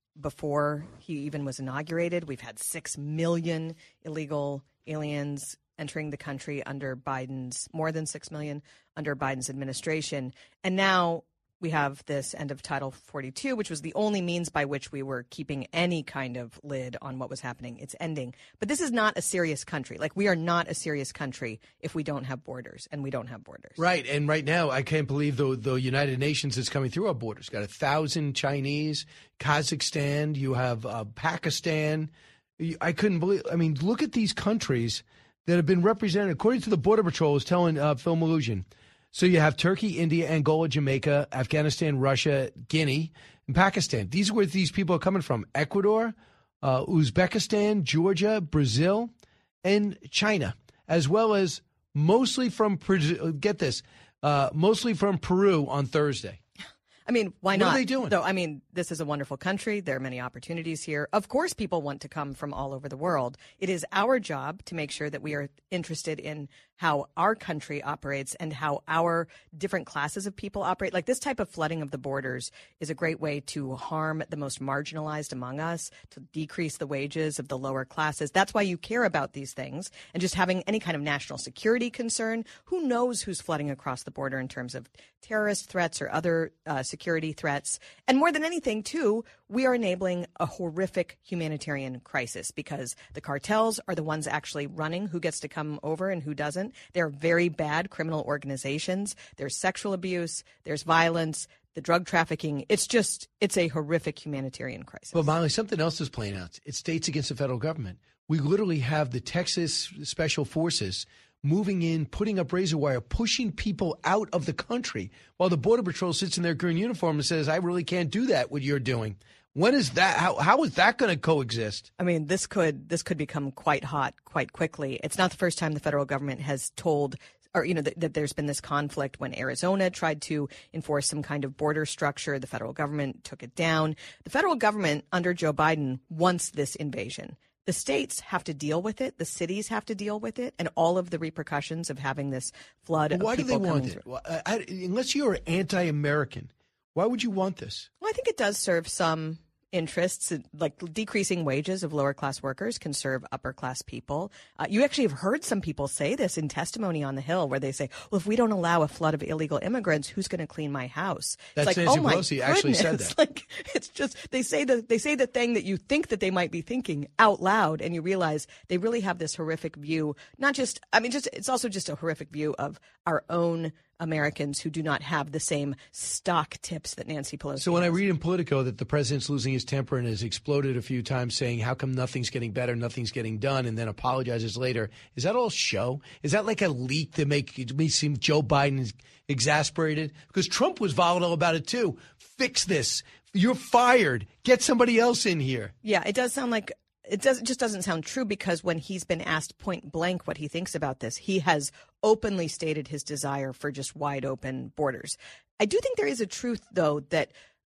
before he even was inaugurated. We've had six million illegal aliens entering the country under Biden's, more than six million under Biden's administration. And now we have this end of Title forty-two, which was the only means by which we were keeping any kind of lid on what was happening. It's ending. But this is not a serious country. Like, we are not a serious country if we don't have borders, and we don't have borders. Right. And right now, I can't believe the, the United Nations is coming through our borders. Got a thousand Chinese, Kazakhstan, you have uh, Pakistan. I couldn't believe. I mean, look at these countries that have been represented. According to the Border Patrol, I was telling uh, Phil Malugin. So you have Turkey, India, Angola, Jamaica, Afghanistan, Russia, Guinea, and Pakistan. These are where these people are coming from. Ecuador, uh, Uzbekistan, Georgia, Brazil, and China, as well as mostly from, get this, uh, mostly from Peru on Thursday. I mean, why What not? are they doing? Though, I mean, this is a wonderful country. There are many opportunities here. Of course, people want to come from all over the world. It is our job to make sure that we are interested in how our country operates and how our different classes of people operate. Like, this type of flooding of the borders is a great way to harm the most marginalized among us, to decrease the wages of the lower classes. That's why you care about these things. And just having any kind of national security concern, who knows who's flooding across the border in terms of terrorist threats or other uh, security threats. And more than anything, too, we are enabling a horrific humanitarian crisis because the cartels are the ones actually running who gets to come over and who doesn't. They're very bad criminal organizations. There's sexual abuse. There's violence. The drug trafficking. It's just, it's a horrific humanitarian crisis. But Molly, something else is playing out. It's states against the federal government. We literally have the Texas Special Forces moving in, putting up razor wire, pushing people out of the country while the Border Patrol sits in their green uniform and says, I really can't do that, what you're doing. When is that? How, how is that going to coexist? I mean, this could this could become quite hot quite quickly. It's not the first time the federal government has told or, you know, that, that there's been this conflict. When Arizona tried to enforce some kind of border structure, the federal government took it down. The federal government under Joe Biden wants this invasion. The states have to deal with it. The cities have to deal with it, and all of the repercussions of having this flood of Why do people they want coming it? through. Well, I, I, unless you're anti-American, why would you want this? Well, I think it does serve some interests, like decreasing wages of lower class workers can serve upper class people. Uh, you actually have heard some people say this in testimony on the Hill, where they say, well, if we don't allow a flood of illegal immigrants, who's going to clean my house? That's it's like, Nancy oh my Pelosi actually said goodness. that. Like, it's just, they say the, they say the thing that you think that they might be thinking out loud, and you realize they really have this horrific view. Not just, I mean, just, it's also just a horrific view of our own Americans who do not have the same stock tips that Nancy Pelosi So when has. I read in Politico that the president's losing his temper and has exploded a few times saying, how come nothing's getting better, nothing's getting done, and then apologizes later, is that all show? Is that like a leak to make it me seem Joe Biden is exasperated? Because Trump was volatile about it too. Fix this. You're fired. Get somebody else in here. Yeah, it does sound like it does. It just doesn't sound true, because when he's been asked point blank what he thinks about this, he has openly stated his desire for just wide open borders. I do think there is a truth, though, that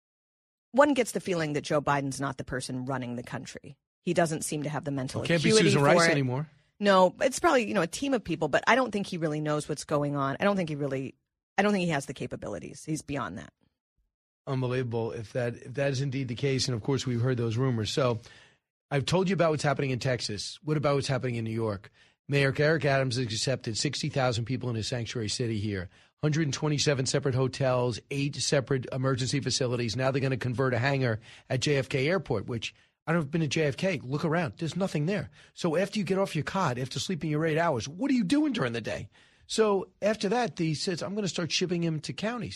one gets the feeling that Joe Biden's not the person running the country. He doesn't seem to have the mental Well, can't be acuity Susan for Rice it. anymore. No, it's probably, you know, a team of people, but I don't think he really knows what's going on. I don't think he really, I don't think he has the capabilities. He's beyond that. Unbelievable if that if that is indeed the case. And, of course, we've heard those rumors. So I've told you about what's happening in Texas. What about what's happening in New York? Mayor Eric Adams has accepted sixty thousand people in his sanctuary city here, one hundred twenty-seven separate hotels, eight separate emergency facilities. Now they're going to convert a hangar at J F K Airport, which I don't have been to J F K. Look around. There's nothing there. So after you get off your cot, after sleeping your eight hours, what are you doing during the day? So after that, he says, I'm going to start shipping him to counties.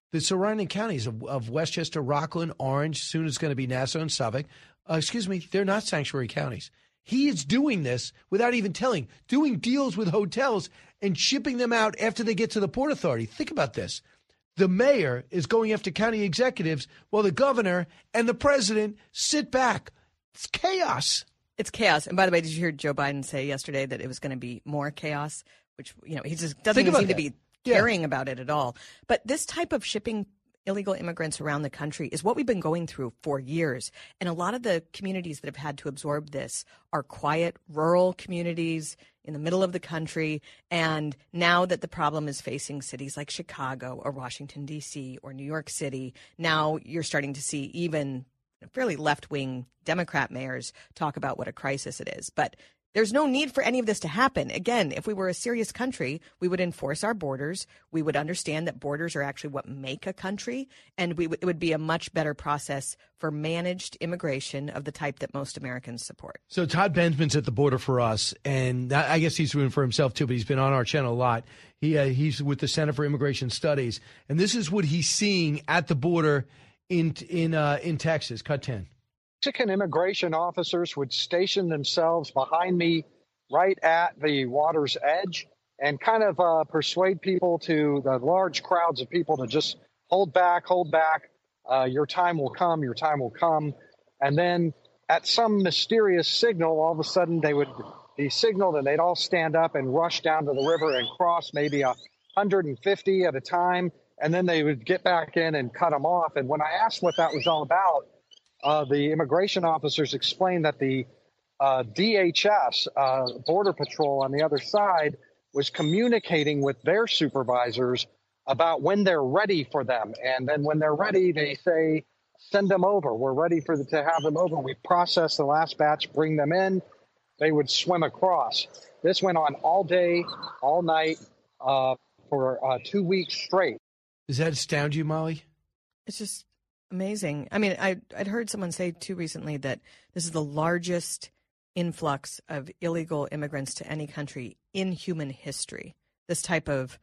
the surrounding counties of, of Westchester, Rockland, Orange, soon it's going to be Nassau and Suffolk. Uh, excuse me, they're not sanctuary counties. He is doing this without even telling, doing deals with hotels and shipping them out after they get to the Port Authority. Think about this. The mayor is going after county executives while the governor and the president sit back. It's chaos. It's chaos. And by the way, did you hear Joe Biden say yesterday that it was going to be more chaos? Which, you know, he just doesn't Think even about seem that. to be Yeah. caring about it at all. But this type of shipping illegal immigrants around the country is what we've been going through for years. And a lot of the communities that have had to absorb this are quiet, rural communities in the middle of the country. And now that the problem is facing cities like Chicago or Washington, D C or New York City, now you're starting to see even fairly left-wing Democrat mayors talk about what a crisis it is. But there's no need for any of this to happen. Again, if we were a serious country, we would enforce our borders. We would understand that borders are actually what make a country, and we w- it would be a much better process for managed immigration of the type that most Americans support. So Todd Bensman's at the border for us, and I guess he's doing for himself too, but he's been on our channel a lot. He uh, He's with the Center for Immigration Studies, and this is what he's seeing at the border in, in, uh, in Texas. Cut ten. Mexican immigration officers would station themselves behind me right at the water's edge and kind of uh, persuade people to the large crowds of people to just hold back, hold back. Uh, your time will come, your time will come. And then at some mysterious signal, all of a sudden they would be signaled and they'd all stand up and rush down to the river and cross maybe one hundred fifty at a time. And then they would get back in and cut them off. And when I asked what that was all about, Uh, the immigration officers explained that the uh, D H S, uh, Border Patrol on the other side, was communicating with their supervisors about when they're ready for them. And then when they're ready, they say, send them over. We're ready for the, to have them over. We process the last batch, bring them in. They would swim across. This went on all day, all night, uh, for uh, two weeks straight. Does that astound you, Molly? It's just amazing. I mean, I, I'd heard someone say, too, recently that this is the largest influx of illegal immigrants to any country in human history, this type of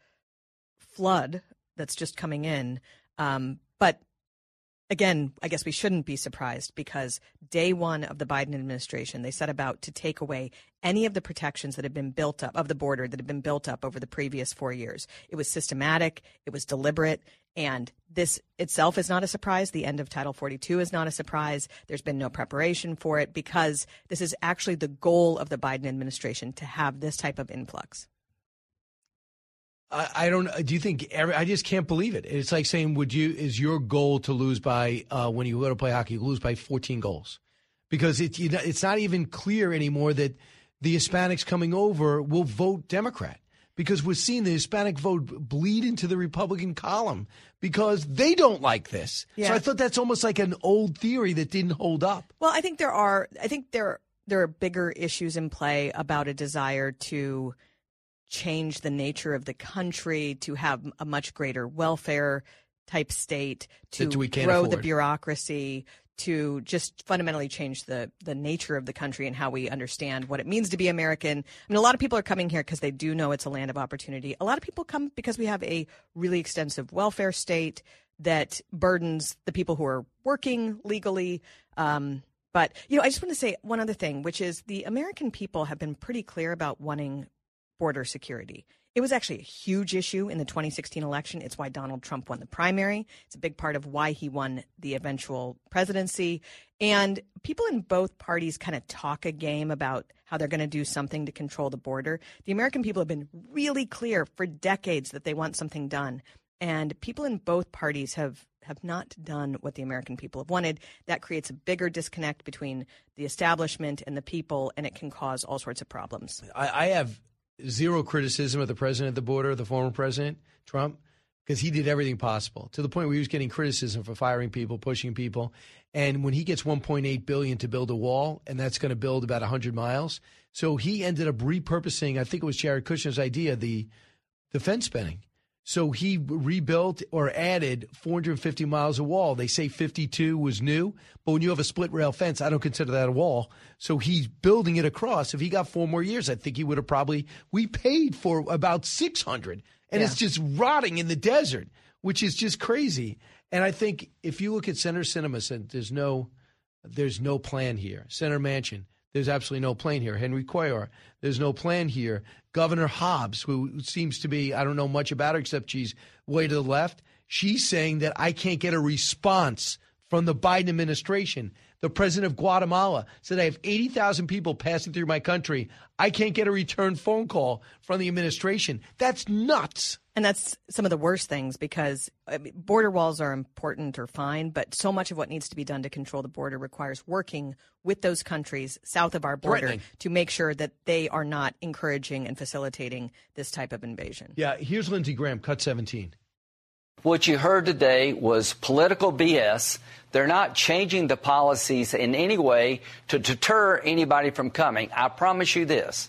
flood that's just coming in. Um, but again, I guess we shouldn't be surprised because day one of the Biden administration, they set about to take away any of the protections that have been built up of the border that have been built up over the previous four years. It was systematic. It was deliberate. And this itself is not a surprise. The end of Title forty-two is not a surprise. There's been no preparation for it because this is actually the goal of the Biden administration to have this type of influx. I, I don't. Do you think? Every, I just can't believe it. It's like saying, "Would you? Is your goal to lose by uh, when you go to play hockey? You lose by fourteen goals?" Because it, you know, it's not even clear anymore that the Hispanics coming over will vote Democrat. Because we're seeing the Hispanic vote bleed into the Republican column because they don't like this. Yeah. So I thought that's almost like an old theory that didn't hold up. Well, I think there are. I think there there are bigger issues in play about a desire to change the nature of the country, to have a much greater welfare type state, to That we can't grow the afford. bureaucracy, to just fundamentally change the, the nature of the country and how we understand what it means to be American. I mean, a lot of people are coming here because they do know it's a land of opportunity. A lot of people come because we have a really extensive welfare state that burdens the people who are working legally. Um, but, you know, I just want to say one other thing, which is the American people have been pretty clear about wanting border security. It was actually a huge issue in the twenty sixteen election. It's why Donald Trump won the primary. It's a big part of why he won the eventual presidency. And people in both parties kind of talk a game about how they're going to do something to control the border. The American people have been really clear for decades that they want something done. And people in both parties have, have not done what the American people have wanted. That creates a bigger disconnect between the establishment and the people, and it can cause all sorts of problems. I, I have zero criticism of the president at the border, the former president, Trump, because he did everything possible to the point where he was getting criticism for firing people, pushing people. And when he gets one point eight billion dollars to build a wall, and that's going to build about one hundred miles. So he ended up repurposing, I think it was Jared Kushner's idea, the defense spending. So he rebuilt or added four hundred fifty miles of wall. They say fifty-two was new, but when you have a split rail fence, I don't consider that a wall. So he's building it across. If he got four more years, I think he would have probably, we paid for about six hundred, and Yeah. it's just rotting in the desert. which is just crazy. And I think if you look at Senator Sinema, said there's no, there's no plan here. Senator Manchin, there's absolutely no plan here. Henry Cuellar, there's no plan here. Governor Hobbs, who seems to be, I don't know much about her except she's way to the left. She's saying that I can't get a response from the Biden administration. The president of Guatemala said, I have eighty thousand people passing through my country. I can't get a return phone call from the administration. That's nuts. And that's some of the worst things because I mean, border walls are important or fine, but so much of what needs to be done to control the border requires working with those countries south of our border to make sure that they are not encouraging and facilitating this type of invasion. Yeah, here's Lindsey Graham, cut seventeen. What you heard today was political B S. They're not changing the policies in any way to deter anybody from coming. I promise you this.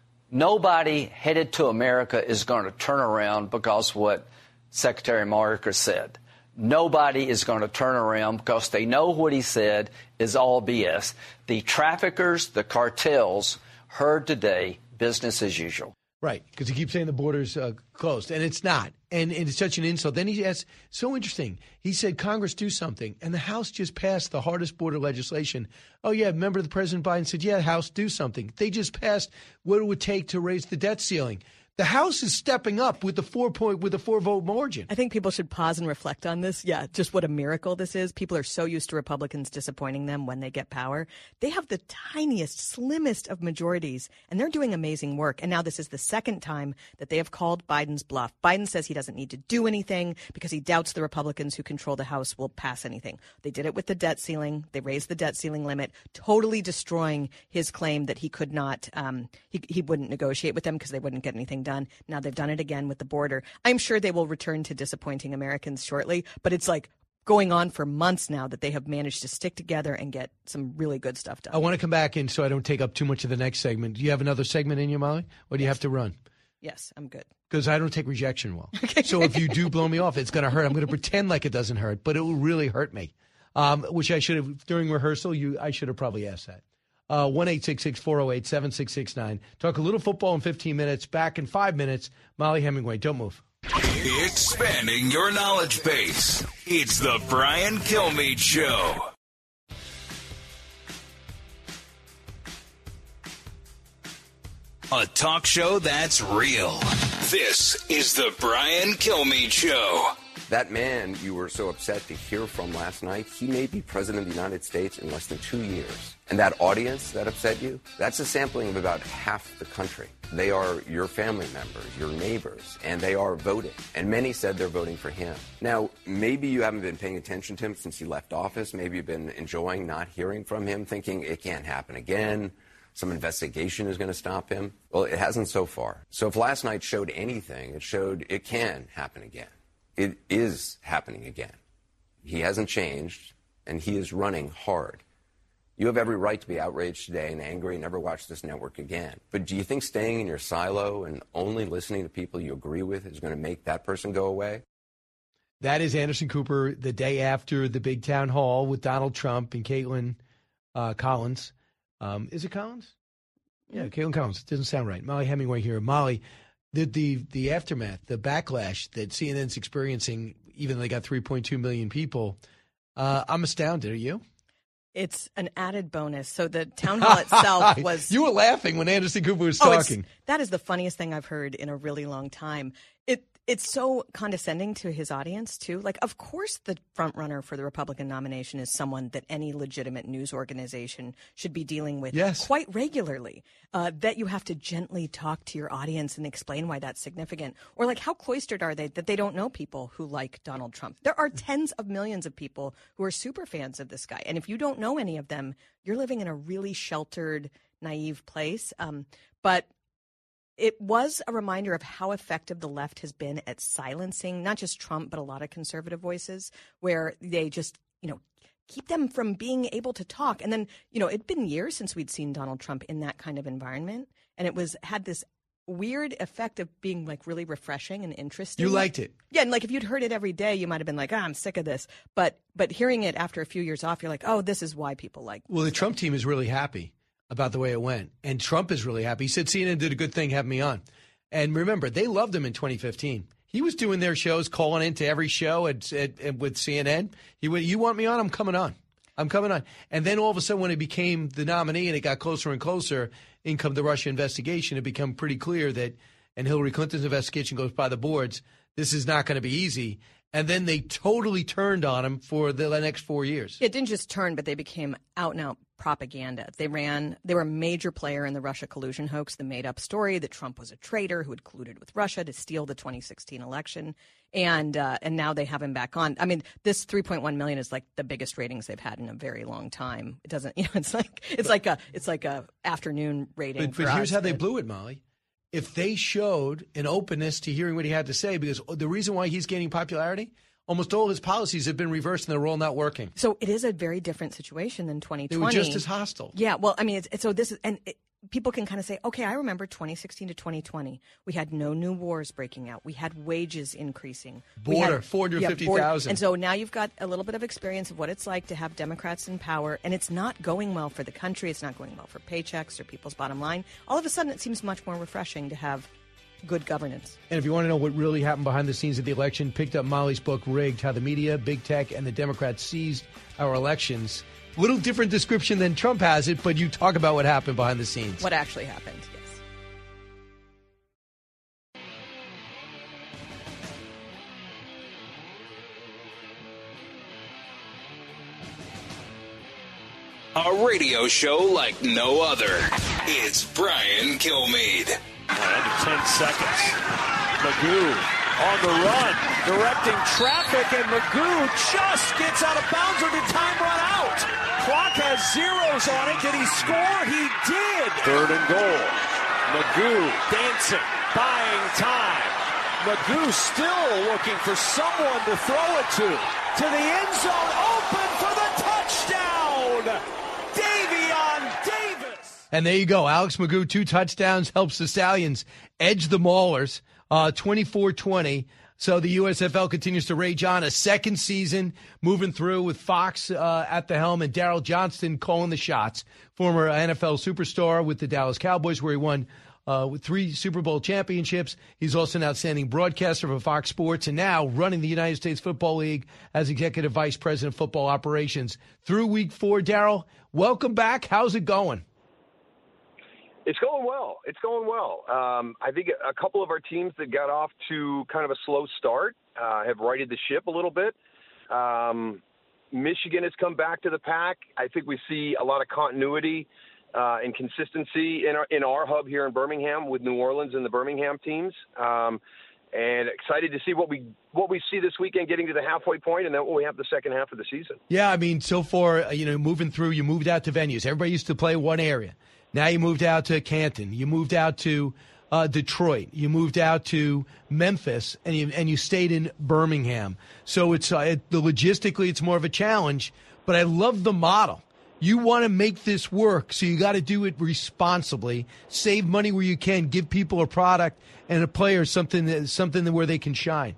Nobody headed to America is going to turn around because what Secretary Mayorkas said. Nobody is going to turn around because they know what he said is all B S. The traffickers, the cartels heard today business as usual. Right, because he keeps saying the border's uh, closed, and it's not. And, and it's such an insult. Then he has, so interesting, he said, Congress do something, and the House just passed the hardest border legislation. Oh, yeah, remember the President Biden said, yeah, House do something. They just passed what it would take to raise the debt ceiling. The House is stepping up with the four point with a four vote margin. I think people should pause and reflect on this. Yeah, just what a miracle this is. People are so used to Republicans disappointing them when they get power. They have the tiniest, slimmest of majorities, and they're doing amazing work. And now this is the second time that they have called Biden's bluff. Biden says he doesn't need to do anything because he doubts the Republicans who control the House will pass anything. They did it with the debt ceiling. They raised the debt ceiling limit, totally destroying his claim that he could not, um, he, he wouldn't negotiate with them because they wouldn't get anything done. Now they've done it again with the border. I'm sure they will return to disappointing Americans shortly, but it's like going on for months now that they have managed to stick together and get some really good stuff done. I want to come back in so I don't take up too much of the next segment. Do you have another segment in you, Molly? Or do you have to run? Yes, I'm good. Because I don't take rejection well. So if you do blow me off, it's going to hurt. I'm going to pretend like it doesn't hurt, but it will really hurt me. Um, which I should have, during rehearsal, you I should have probably asked that. Uh, one eight six six, four oh eight, seven six six nine. Talk a little football in fifteen minutes. Back in five minutes. Molly Hemingway, don't move. Expanding your knowledge base. It's the Brian Kilmeade Show. A talk show that's real. This is the Brian Kilmeade Show. That man you were so upset to hear from last night, he may be president of the United States in less than two years. And that audience that upset you, that's a sampling of about half the country. They are your family members, your neighbors, and they are voting. And many said they're voting for him. Now, maybe you haven't been paying attention to him since he left office. Maybe you've been enjoying not hearing from him, thinking it can't happen again. Some investigation is going to stop him. Well, it hasn't so far. So if last night showed anything, it showed it can happen again. It is happening again. He hasn't changed, and he is running hard. You have every right to be outraged today and angry and never watch this network again. But do you think staying in your silo and only listening to people you agree with is going to make that person go away? That is Anderson Cooper the day after the big town hall with Donald Trump and Caitlin uh, Collins. Um, is it Collins? Yeah, mm-hmm. Caitlin Collins. It doesn't sound right. Molly Hemingway here. Molly, the, the, the aftermath, the backlash that C N N's experiencing, even though they got three point two million people, uh, I'm astounded. Are you? It's an added bonus. So the town hall itself was... You were laughing when Anderson Cooper was oh, talking. That is the funniest thing I've heard in a really long time. It It's so condescending to his audience, too. Like, of course the front runner for the Republican nomination is someone that any legitimate news organization should be dealing with yes. quite regularly. Uh, that you have to gently talk to your audience and explain why that's significant. Or, like, how cloistered are they that they don't know people who like Donald Trump? There are tens of millions of people who are super fans of this guy. And if you don't know any of them, you're living in a really sheltered, naive place. Um, but... It was a reminder of how effective the left has been at silencing not just Trump, but a lot of conservative voices where they just, you know, keep them from being able to talk. And then, you know, it'd been years since we'd seen Donald Trump in that kind of environment. And it was had this weird effect of being like really refreshing and interesting. You liked it. Yeah. And like if you'd heard it every day, you might have been like, ah, I'm sick of this. But but hearing it after a few years off, you're like, oh, this is why people like Well, the Trump team is really happy about the way it went. And Trump is really happy. He said C N N did a good thing having me on. And remember, they loved him in twenty fifteen. He He was doing their shows, calling into every show at, at, at with C N N. He would, you want me on? I'm coming on. I'm coming on. And then all of a sudden, when he became the nominee and it got closer and closer, in come the Russia investigation, it became pretty clear that, and Hillary Clinton's investigation goes by the boards, this is not going to be easy. And then they totally turned on him for the next four years. It didn't just turn, but they became out-and-out propaganda. They ran, they were a major player in the Russia collusion hoax, the made-up story that Trump was a traitor who had colluded with Russia to steal the twenty sixteen election. And uh, and now they have him back on. I mean, this three point one million is like the biggest ratings they've had in a very long time. It doesn't, you know, it's like it's like a it's like a afternoon rating. But, for but here's us. how they blew it, Molly. If they showed an openness to hearing what he had to say, because the reason why he's gaining popularity, almost all his policies have been reversed and they're all not working. So it is a very different situation than twenty twenty. They were just as hostile. Yeah, well, I mean, it's, it's so this is, and it, people can kind of say, okay, I remember twenty sixteen to twenty twenty. We had no new wars breaking out. We had wages increasing. Border, four hundred fifty thousand. Yeah, and so now you've got a little bit of experience of what it's like to have Democrats in power, and it's not going well for the country. It's not going well for paychecks or people's bottom line. All of a sudden, it seems much more refreshing to have good governance. And if you want to know what really happened behind the scenes of the election, picked up Molly's book, Rigged, How the Media, Big Tech, and the Democrats Seized Our Elections. Little different description than Trump has it, but you talk about what happened behind the scenes. What actually happened, yes. A radio show like no other. It's Brian Kilmeade. Under ten seconds. Magoo on the run, directing traffic, and Magoo just gets out of bounds, or did time run out? Clock has zeros on it. Did he score? He did. Third and goal. Magoo dancing, buying time. Magoo still looking for someone to throw it to. To the end zone, open for the touchdown. Davion Davis. And there you go. Alex Magoo, two touchdowns, helps the Stallions edge the Maulers, uh, twenty-four twenty. So the U S F L continues to rage on. A second season moving through with Fox uh, at the helm and Daryl Johnston calling the shots. Former N F L superstar with the Dallas Cowboys, where he won uh, with three Super Bowl championships. He's also an outstanding broadcaster for Fox Sports and now running the United States Football League as Executive Vice President of Football Operations. Through week four, Daryl, welcome back. How's it going? It's going well. It's going well. Um, I think a couple of our teams that got off to kind of a slow start uh, have righted the ship a little bit. Um, Michigan has come back to the pack. I think we see a lot of continuity uh, and consistency in our in our hub here in Birmingham with New Orleans and the Birmingham teams. Um, and excited to see what we what we see this weekend, getting to the halfway point, and then what we have the second half of the season. Yeah, I mean, so far, you know, moving through, you moved out to venues. Everybody used to play one area. Now you moved out to Canton. You moved out to uh, Detroit. You moved out to Memphis, and you and you stayed in Birmingham. So it's uh, it, the logistically, it's more of a challenge. But I love the model. You want to make this work, so you got to do it responsibly. Save money where you can. Give people a product and a player something that, something where they can shine.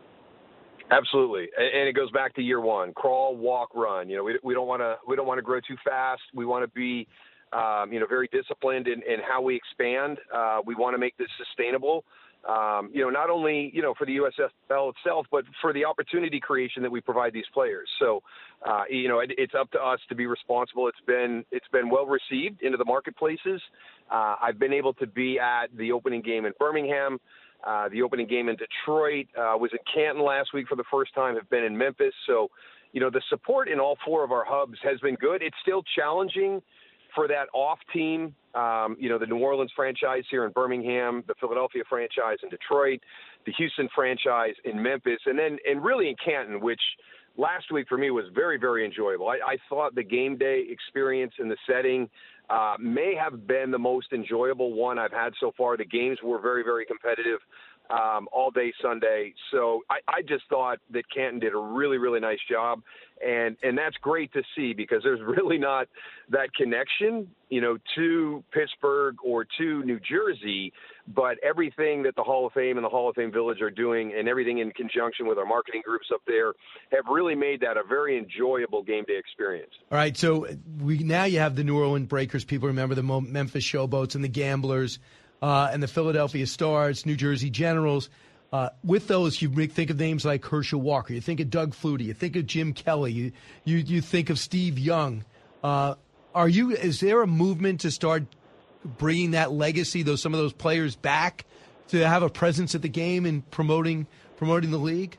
Absolutely, and it goes back to year one: crawl, walk, run. You know, we we don't want to we don't want to grow too fast. We want to be Um, you know, very disciplined in, in how we expand. Uh, we want to make this sustainable, um, you know, not only, you know, for the U S F L itself, but for the opportunity creation that we provide these players. So, uh, you know, it, it's up to us to be responsible. It's been it's been well received into the marketplaces. Uh, I've been able to be at the opening game in Birmingham, uh, the opening game in Detroit, uh, was in Canton last week for the first time, have been in Memphis. So, you know, the support in all four of our hubs has been good. It's still challenging for that off team, um, you know, the New Orleans franchise here in Birmingham, the Philadelphia franchise in Detroit, the Houston franchise in Memphis, and then and really in Canton, which last week for me was very, very enjoyable. I, I thought the game day experience in the setting uh, may have been the most enjoyable one I've had so far. The games were very, very competitive um, all day Sunday. So I, I just thought that Canton did a really, really nice job. And and that's great to see, because there's really not that connection, you know, to Pittsburgh or to New Jersey, but everything that the Hall of Fame and the Hall of Fame Village are doing, and everything in conjunction with our marketing groups up there, have really made that a very enjoyable game day experience. All right, so we now you have the New Orleans Breakers. People remember the Memphis Showboats and the Gamblers uh, and the Philadelphia Stars, New Jersey Generals. Uh, with those, you make, think of names like Herschel Walker. You think of Doug Flutie. You think of Jim Kelly. You you, you think of Steve Young. Uh, are you? Is there a movement to start bringing that legacy, those some of those players back, to have a presence at the game and promoting promoting the league?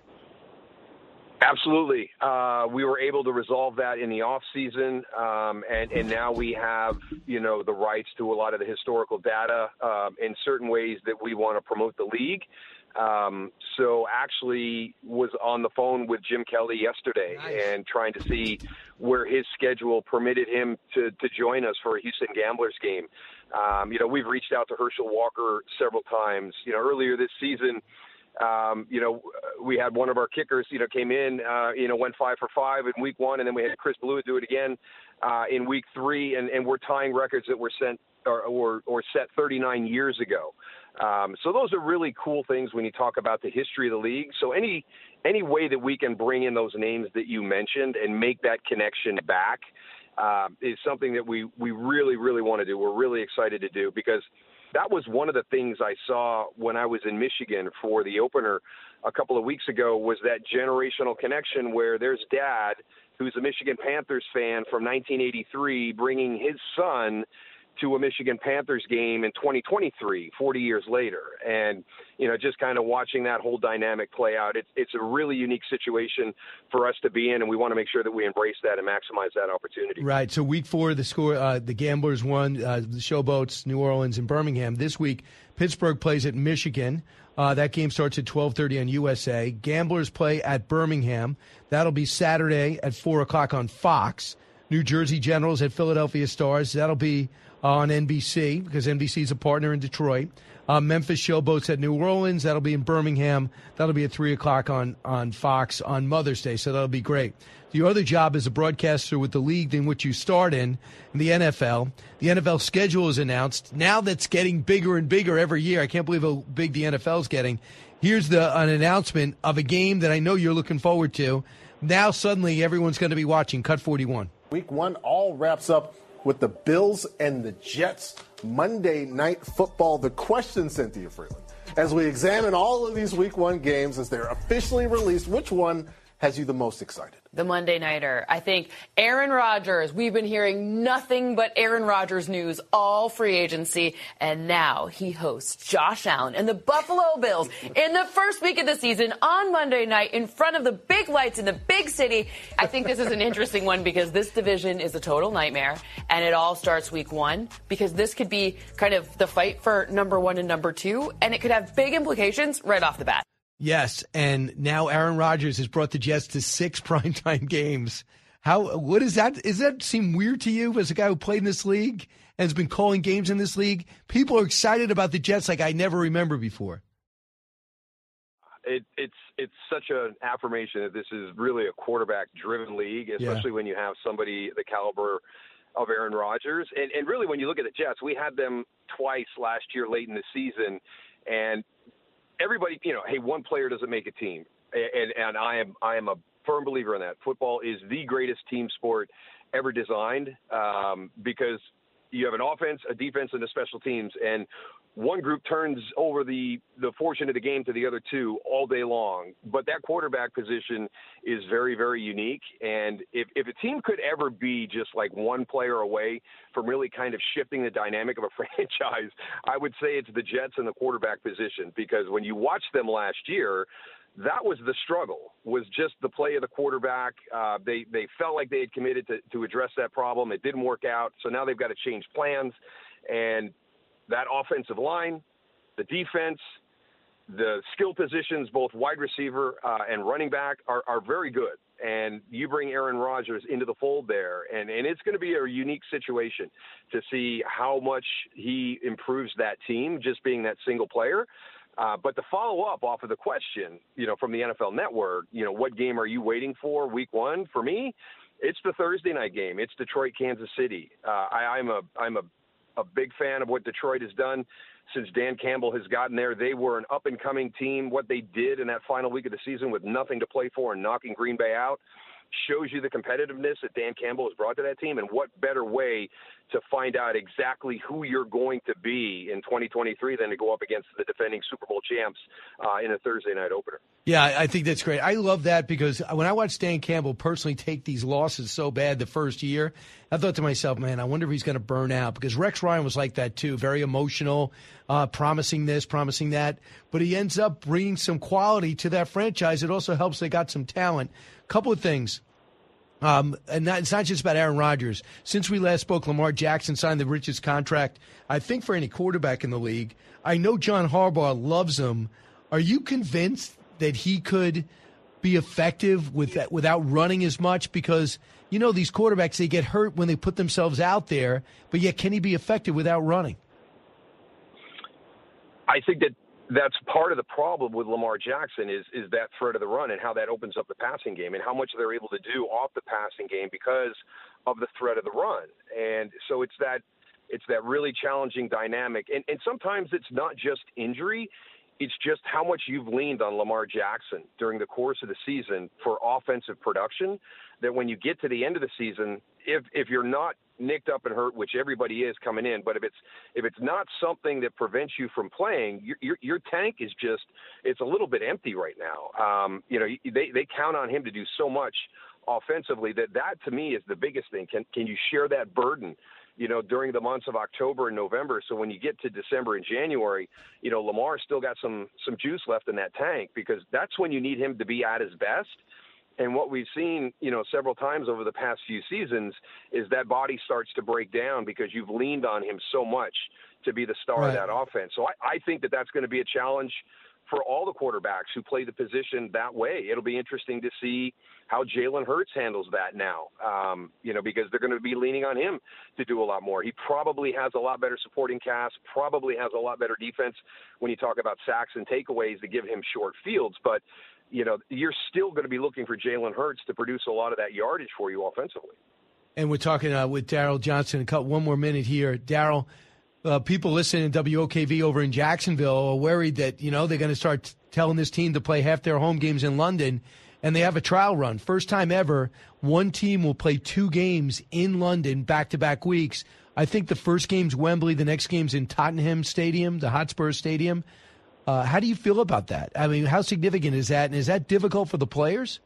Absolutely. Uh, we were able to resolve that in the off season, um, and, and now we have, you know, the rights to a lot of the historical data um, in certain ways that we want to promote the league. Um, so actually was on the phone with Jim Kelly yesterday nice. and trying to see where his schedule permitted him to, to join us for a Houston Gamblers game. Um, you know, we've reached out to Herschel Walker several times. You know, earlier this season, Um, you know, we had one of our kickers, you know, came in, uh, you know, went five for five in week one, and then we had Chris Blewett do it again uh, in week three, and, and we're tying records that were sent or, or, or set thirty-nine years ago. Um, so those are really cool things when you talk about the history of the league. So any any way that we can bring in those names that you mentioned and make that connection back uh, is something that we, we really, really want to do. We're really excited to do, because that was one of the things I saw when I was in Michigan for the opener a couple of weeks ago, was that generational connection where there's dad, who's a Michigan Panthers fan from nineteen eighty-three, bringing his son to a Michigan Panthers game in twenty twenty-three, forty years later. And, you know, just kind of watching that whole dynamic play out, it's, it's a really unique situation for us to be in, and we want to make sure that we embrace that and maximize that opportunity. Right. So week four, the score, uh, the Gamblers won, uh, the Showboats, New Orleans, and Birmingham. This week, Pittsburgh plays at Michigan. Uh, that game starts at twelve thirty on U S A. Gamblers play at Birmingham. That'll be Saturday at four o'clock on Fox. New Jersey Generals at Philadelphia Stars. That'll be on N B C, because N B C is a partner in Detroit. Uh, Memphis Showboats at New Orleans. That'll be in Birmingham. That'll be at three o'clock on, on Fox on Mother's Day, so that'll be great. Your other job as a broadcaster with the league in which you start in, in the N F L. The N F L schedule is announced. Now that's getting bigger and bigger every year. I can't believe how big the N F L is getting. Here's the an announcement of a game that I know you're looking forward to. Now suddenly everyone's going to be watching. Cut forty-one. Week one all wraps up with the Bills and the Jets. Monday Night Football. The question, Cynthia Freeland, as we examine all of these week one games as they're officially released, which one has you the most excited? The Monday Nighter. I think Aaron Rodgers, we've been hearing nothing but Aaron Rodgers news all free agency, and now he hosts Josh Allen and the Buffalo Bills in the first week of the season on Monday night in front of the big lights in the big city. I think this is an interesting one because this division is a total nightmare, and it all starts week one, because this could be kind of the fight for number one and number two, and it could have big implications right off the bat. Yes, and now Aaron Rodgers has brought the Jets to six primetime games. How? What is that? Does that seem weird to you as a guy who played in this league and has been calling games in this league? People are excited about the Jets like I never remember before. It, it's it's such an affirmation that this is really a quarterback-driven league, especially yeah. when you have somebody the caliber of Aaron Rodgers. And, and really, when you look at the Jets, we had them twice last year late in the season, and everybody, you know, hey, one player doesn't make a team, and and I am I am a firm believer in that. Football is the greatest team sport ever designed, um, because you have an offense, a defense, and a special teams, and one group turns over the the fortune of the game to the other two all day long. But that quarterback position is very, very unique, and if if a team could ever be just like one player away from really kind of shifting the dynamic of a franchise, I would say it's the Jets in the quarterback position, because when you watch them last year, that was the struggle, was just the play of the quarterback. Uh, they they felt like they had committed to, to address that problem. It didn't work out, so now they've got to change plans. And that offensive line, the defense, the skill positions, both wide receiver uh, and running back, are, are very good. And you bring Aaron Rodgers into the fold there, and, and it's going to be a unique situation to see how much he improves that team, just being that single player. Uh, but to follow up off of the question, you know, from the N F L Network, you know, what game are you waiting for week one? For me, it's the Thursday night game. It's Detroit, Kansas City. Uh, I, I'm a I'm a a big fan of what Detroit has done since Dan Campbell has gotten there. They were an up-and-coming team. What they did in that final week of the season with nothing to play for and knocking Green Bay out shows you the competitiveness that Dan Campbell has brought to that team. And what better way to find out exactly who you're going to be in twenty twenty-three than to go up against the defending Super Bowl champs uh, in a Thursday night opener. Yeah, I think that's great. I love that because when I watched Dan Campbell personally take these losses so bad the first year, I thought to myself, man, I wonder if he's going to burn out, because Rex Ryan was like that too, very emotional, uh, promising this, promising that, but he ends up bringing some quality to that franchise. It also helps they got some talent. Couple of things. Um, and not, it's not just about Aaron Rodgers. Since we last spoke, Lamar Jackson signed the richest contract, I think, for any quarterback in the league. I know John Harbaugh loves him. Are you convinced that he could be effective with that, without running as much? Because, you know, these quarterbacks, they get hurt when they put themselves out there, but yet can he be effective without running? I think that that's part of the problem with Lamar Jackson is is that threat of the run and how that opens up the passing game and how much they're able to do off the passing game because of the threat of the run. And so it's that it's that really challenging dynamic. And, and sometimes it's not just injury. It's just how much you've leaned on Lamar Jackson during the course of the season for offensive production, that when you get to the end of the season, if if you're not nicked up and hurt, which everybody is coming in, but if it's if it's not something that prevents you from playing, your your, your tank is just it's a little bit empty right now. Um, you know, they they count on him to do so much offensively that that to me is the biggest thing. Can can you share that burden, you know, during the months of October and November? So when you get to December and January, you know, Lamar's still got some some juice left in that tank, because that's when you need him to be at his best. And what we've seen, you know, several times over the past few seasons is that body starts to break down because you've leaned on him so much to be the star Right. of that offense. So I, I think that that's going to be a challenge for all the quarterbacks who play the position that way. It'll be interesting to see how Jalen Hurts handles that now, um, you know, because they're going to be leaning on him to do a lot more. He probably has a lot better supporting cast, probably has a lot better defense when you talk about sacks and takeaways to give him short fields. But, you know, you're still going to be looking for Jalen Hurts to produce a lot of that yardage for you offensively. And we're talking uh, with Daryl Johnson. Cut one more minute here. Daryl, uh, people listening to W O K V over in Jacksonville are worried that, you know, they're going to start t- telling this team to play half their home games in London, and they have a trial run. First time ever, one team will play two games in London back-to-back weeks. I think the first game's Wembley, the next game's in Tottenham Stadium, the Hotspur Stadium. Uh, how do you feel about that? I mean, how significant is that, and is that difficult for the players?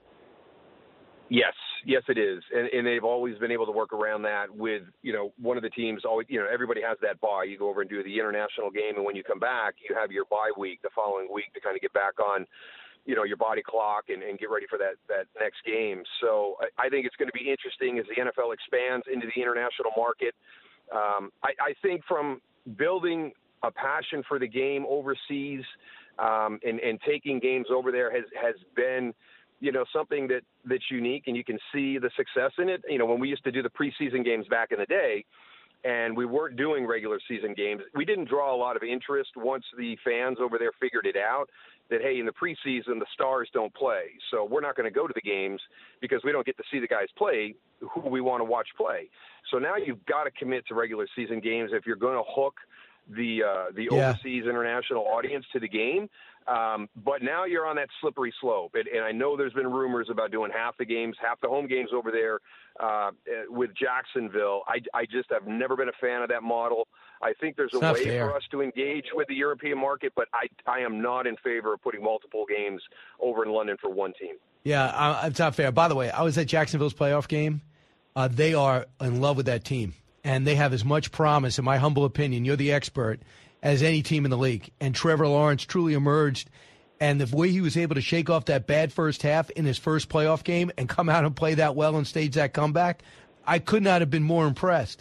Yes, yes, it is, and, and they've always been able to work around that with, you know, one of the teams always, you know, everybody has that bye. You go over and do the international game, and when you come back, you have your bye week the following week to kind of get back on, you know, your body clock and, and get ready for that, that next game. So I, I think it's going to be interesting as the N F L expands into the international market. Um, I, I think from building a passion for the game overseas um, and, and taking games over there has, has been, you know, something that, that's unique, and you can see the success in it. You know, when we used to do the preseason games back in the day and we weren't doing regular season games, we didn't draw a lot of interest once the fans over there figured it out that, hey, in the preseason, the stars don't play. So we're not going to go to the games because we don't get to see the guys play who we want to watch play. So now you've got to commit to regular season games if you're going to hook the uh, the Yeah. overseas international audience to the game. Um, but now you're on that slippery slope. And, and I know there's been rumors about doing half the games, half the home games over there uh, with Jacksonville. I, I just have never been a fan of that model. I think there's It's a not way fair. for us to engage with the European market, but I, I am not in favor of putting multiple games over in London for one team. Yeah, uh, it's not fair. By the way, I was at Jacksonville's playoff game. Uh, they are in love with that team, and they have as much promise, in my humble opinion, you're the expert, as any team in the league. And Trevor Lawrence truly emerged, and the way he was able to shake off that bad first half in his first playoff game and come out and play that well and stage that comeback, I could not have been more impressed.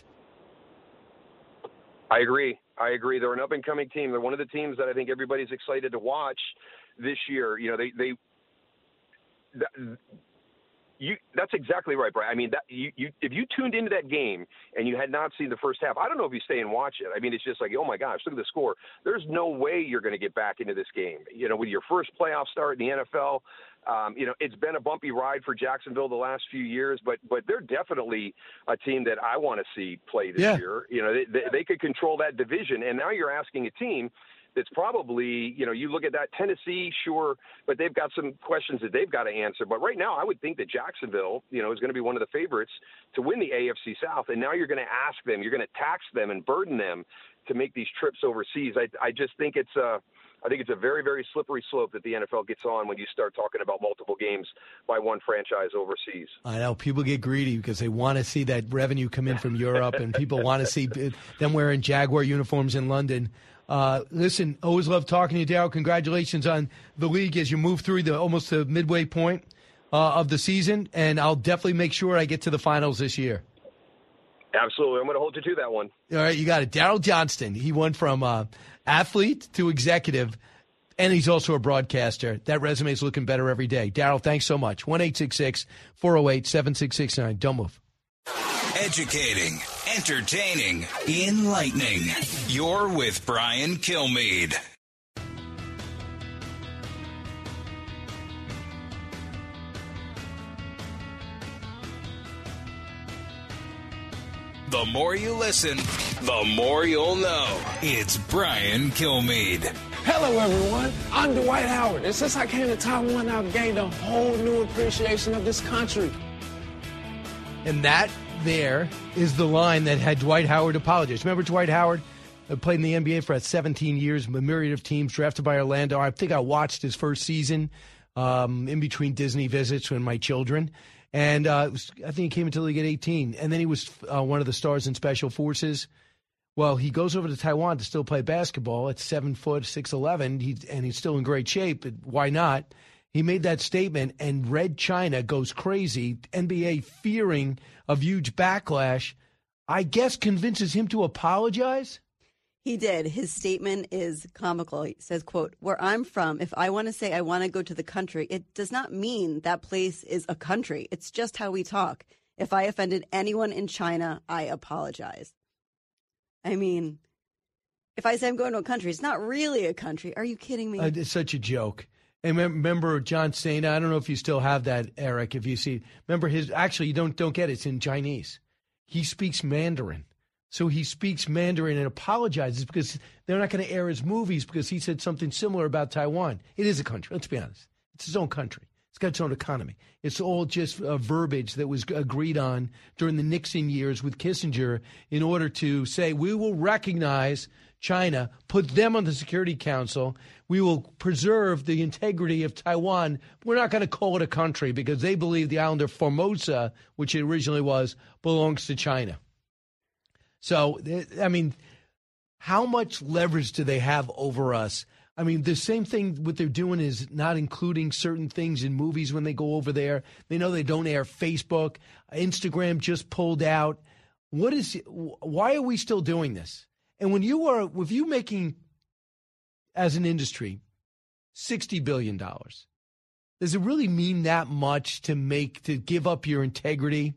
I agree. I agree. They're an up-and-coming team. They're one of the teams that I think everybody's excited to watch this year. You know, they they that, you that's exactly right, Brian. I mean, that you, you if you tuned into that game and you had not seen the first half, I don't know if you stay and watch it. I mean, it's just like, oh my gosh, look at the score. There's no way you're going to get back into this game. You know, with your first playoff start in the N F L. Um, you know, it's been a bumpy ride for Jacksonville the last few years, but but they're definitely a team that I want to see play this Yeah. year. You know, they, they, they could control that division, and now you're asking a team that's probably, you know, you look at that Tennessee, sure, but they've got some questions that they've got to answer. But right now, I would think that Jacksonville, you know, is going to be one of the favorites to win the A F C South. And now you're going to ask them, you're going to tax them and burden them to make these trips overseas. I, I just think it's a, I think it's a very, very slippery slope that the N F L gets on when you start talking about multiple games by one franchise overseas. I know people get greedy because they want to see that revenue come in from Europe, and people want to see them wearing Jaguar uniforms in London. Uh, listen, always love talking to you, Darryl. Congratulations on the league as you move through the almost the midway point uh, of the season, and I'll definitely make sure I get to the finals this year. Absolutely. I'm going to hold you to that one. All right, you got it. Darryl Johnston. He went from uh, athlete to executive, and he's also a broadcaster. That resume is looking better every day. Darryl, thanks so much. one eight six six, four oh eight, seven six six nine. Don't move. Educating, entertaining, enlightening. You're with Brian Kilmeade. The more you listen, the more you'll know. It's Brian Kilmeade. Hello, everyone. I'm Dwight Howard. And since I came to Taiwan, I've gained a whole new appreciation of this country. And that there is the line that had Dwight Howard apologize. Remember Dwight Howard? Uh, played in the N B A for seventeen years, a myriad of teams, drafted by Orlando. I think I watched his first season um, in between Disney visits with my children. And uh, was, I think he came into the league at eighteen. And then he was uh, one of the stars in Special Forces. Well, he goes over to Taiwan to still play basketball at seven foot, six eleven, he, and he's still in great shape. Why not? He made that statement, and Red China goes crazy. N B A fearing of huge backlash, I guess convinces him to apologize? He did. His statement is comical. He says, quote, "Where I'm from, if I want to say I want to go to the country, it does not mean that place is a country. It's just how we talk. If I offended anyone in China, I apologize." I mean, if I say I'm going to a country, it's not really a country. Are you kidding me? Uh, it's such a joke. And remember John Cena? I don't know if you still have that, Eric, if you see. Remember his, actually, you don't, don't get it. It's in Chinese. He speaks Mandarin. So he speaks Mandarin and apologizes because they're not going to air his movies because he said something similar about Taiwan. It is a country. Let's be honest. It's its own country. It's got its own economy. It's all just uh, verbiage that was agreed on during the Nixon years with Kissinger in order to say we will recognize China, put them on the Security Council. We will preserve the integrity of Taiwan. We're not going to call it a country because they believe the island of Formosa, which it originally was, belongs to China. So, I mean, how much leverage do they have over us? I mean, the same thing what they're doing is not including certain things in movies when they go over there. They know they don't air Facebook. Instagram just pulled out. What is? Why are we still doing this? And when you are, if you making, as an industry, sixty billion dollars, does it really mean that much to make, to give up your integrity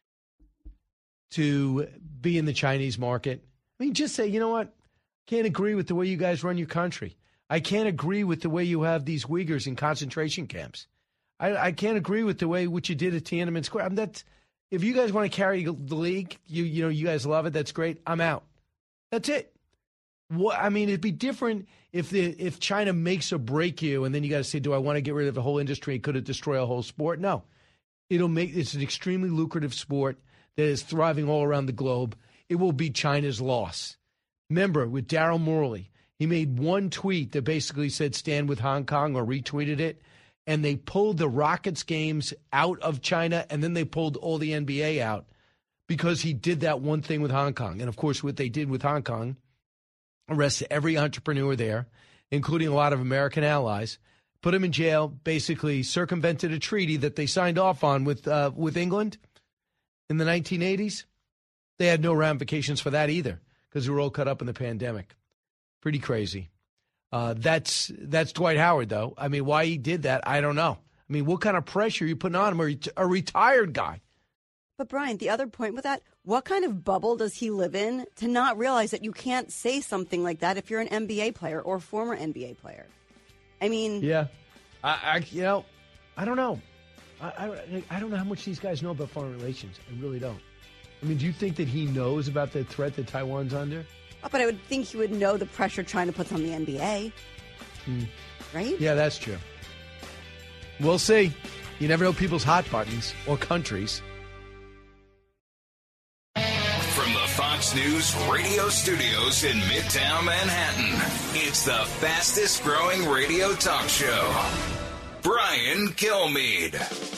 to be in the Chinese market? I mean, just say, you know what? Can't agree with the way you guys run your country. I can't agree with the way you have these Uyghurs in concentration camps. I, I can't agree with the way what you did at Tiananmen Square. I mean, that's, if you guys want to carry the league, you you know, you guys love it. That's great. I'm out. That's it. What, I mean, it'd be different if the if China makes or break you, and then you got to say, do I want to get rid of the whole industry? Could it destroy a whole sport? No. It'll make it's an extremely lucrative sport that is thriving all around the globe. It will be China's loss. Remember, with Daryl Morley, he made one tweet that basically said stand with Hong Kong or retweeted it, and they pulled the Rockets games out of China, and then they pulled all the N B A out because he did that one thing with Hong Kong. And, of course, what they did with Hong Kong, arrested every entrepreneur there, including a lot of American allies, put him in jail, basically circumvented a treaty that they signed off on with uh, with England in the nineteen eighties. They had no ramifications for that either because we were all caught up in the pandemic. Pretty crazy. Uh, that's that's Dwight Howard, though. I mean, why he did that, I don't know. I mean, what kind of pressure are you putting on him? Or a retired guy? But, Brian, the other point with that, what kind of bubble does he live in to not realize that you can't say something like that if you're an N B A player or former N B A player? I mean... Yeah. I, I you know, I don't know. I, I, I don't know how much these guys know about foreign relations. I really don't. I mean, do you think that he knows about the threat that Taiwan's under? But I would think he would know the pressure China puts on the N B A. Hmm. Right? Yeah, that's true. We'll see. You never know people's hot buttons or countries. From the Fox News radio studios in Midtown Manhattan, it's the fastest growing radio talk show. Brian Kilmeade.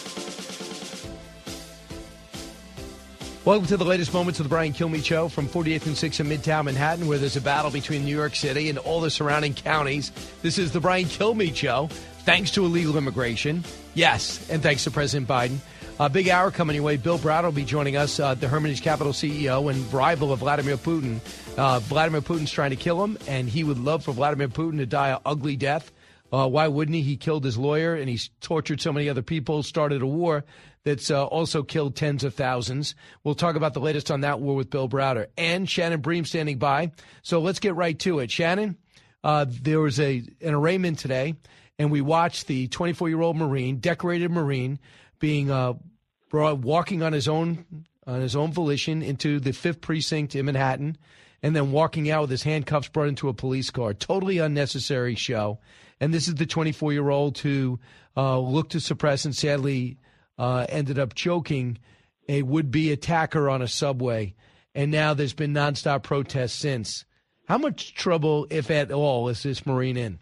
Welcome to the latest moments of the Brian Kilmeade Show from forty-eighth and sixth in Midtown Manhattan, where there's a battle between New York City and all the surrounding counties. This is the Brian Kilmeade Show, thanks to illegal immigration. Yes, and thanks to President Biden. A big hour coming your way. Bill Browder will be joining us, uh, the Hermitage Capital C E O and rival of Vladimir Putin. Uh, Vladimir Putin's trying to kill him, and he would love for Vladimir Putin to die an ugly death. Uh, why wouldn't he? He killed his lawyer, and he's tortured so many other people, started a war that's uh, also killed tens of thousands. We'll talk about the latest on that war with Bill Browder. And Shannon Bream standing by. So let's get right to it. Shannon, uh, there was a an arraignment today, and we watched the twenty-four-year-old Marine, decorated Marine, being uh, brought, walking on his own on his own volition into the fifth Precinct in Manhattan, and then walking out with his handcuffs brought into a police car. Totally unnecessary show. And this is the twenty-four-year-old who uh, looked to suppress and sadly uh, ended up choking a would-be attacker on a subway. And now there's been nonstop protests since. How much trouble, if at all, is this Marine in?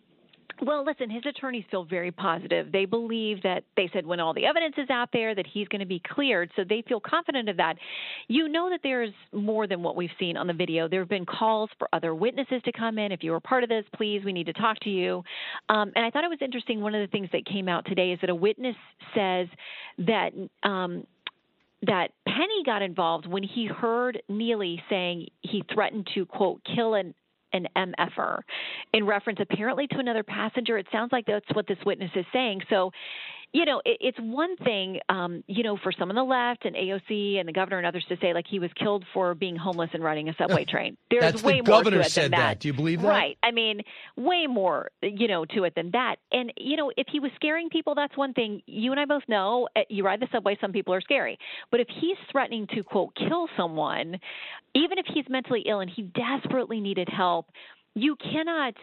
Well, listen, his attorneys feel very positive. They believe that they said when all the evidence is out there that he's going to be cleared, so they feel confident of that. You know that there's more than what we've seen on the video. There have been calls for other witnesses to come in. If you were part of this, please, we need to talk to you. Um, and I thought it was interesting. One of the things that came out today is that a witness says that um, that Penny got involved when he heard Neely saying he threatened to, quote, kill an an M F er in reference apparently to another passenger. It sounds like that's what this witness is saying. So, you know, it, it's one thing, um, you know, for some on the left and A O C and the governor and others to say like he was killed for being homeless and riding a subway train. There's that's way the more governor to it said than that. that. Do you believe that? Right. I mean, way more, you know, to it than that. And, you know, if he was scaring people, that's one thing. You and I both know you ride the subway, some people are scary. But if he's threatening to, quote, kill someone, even if he's mentally ill and he desperately needed help, you cannot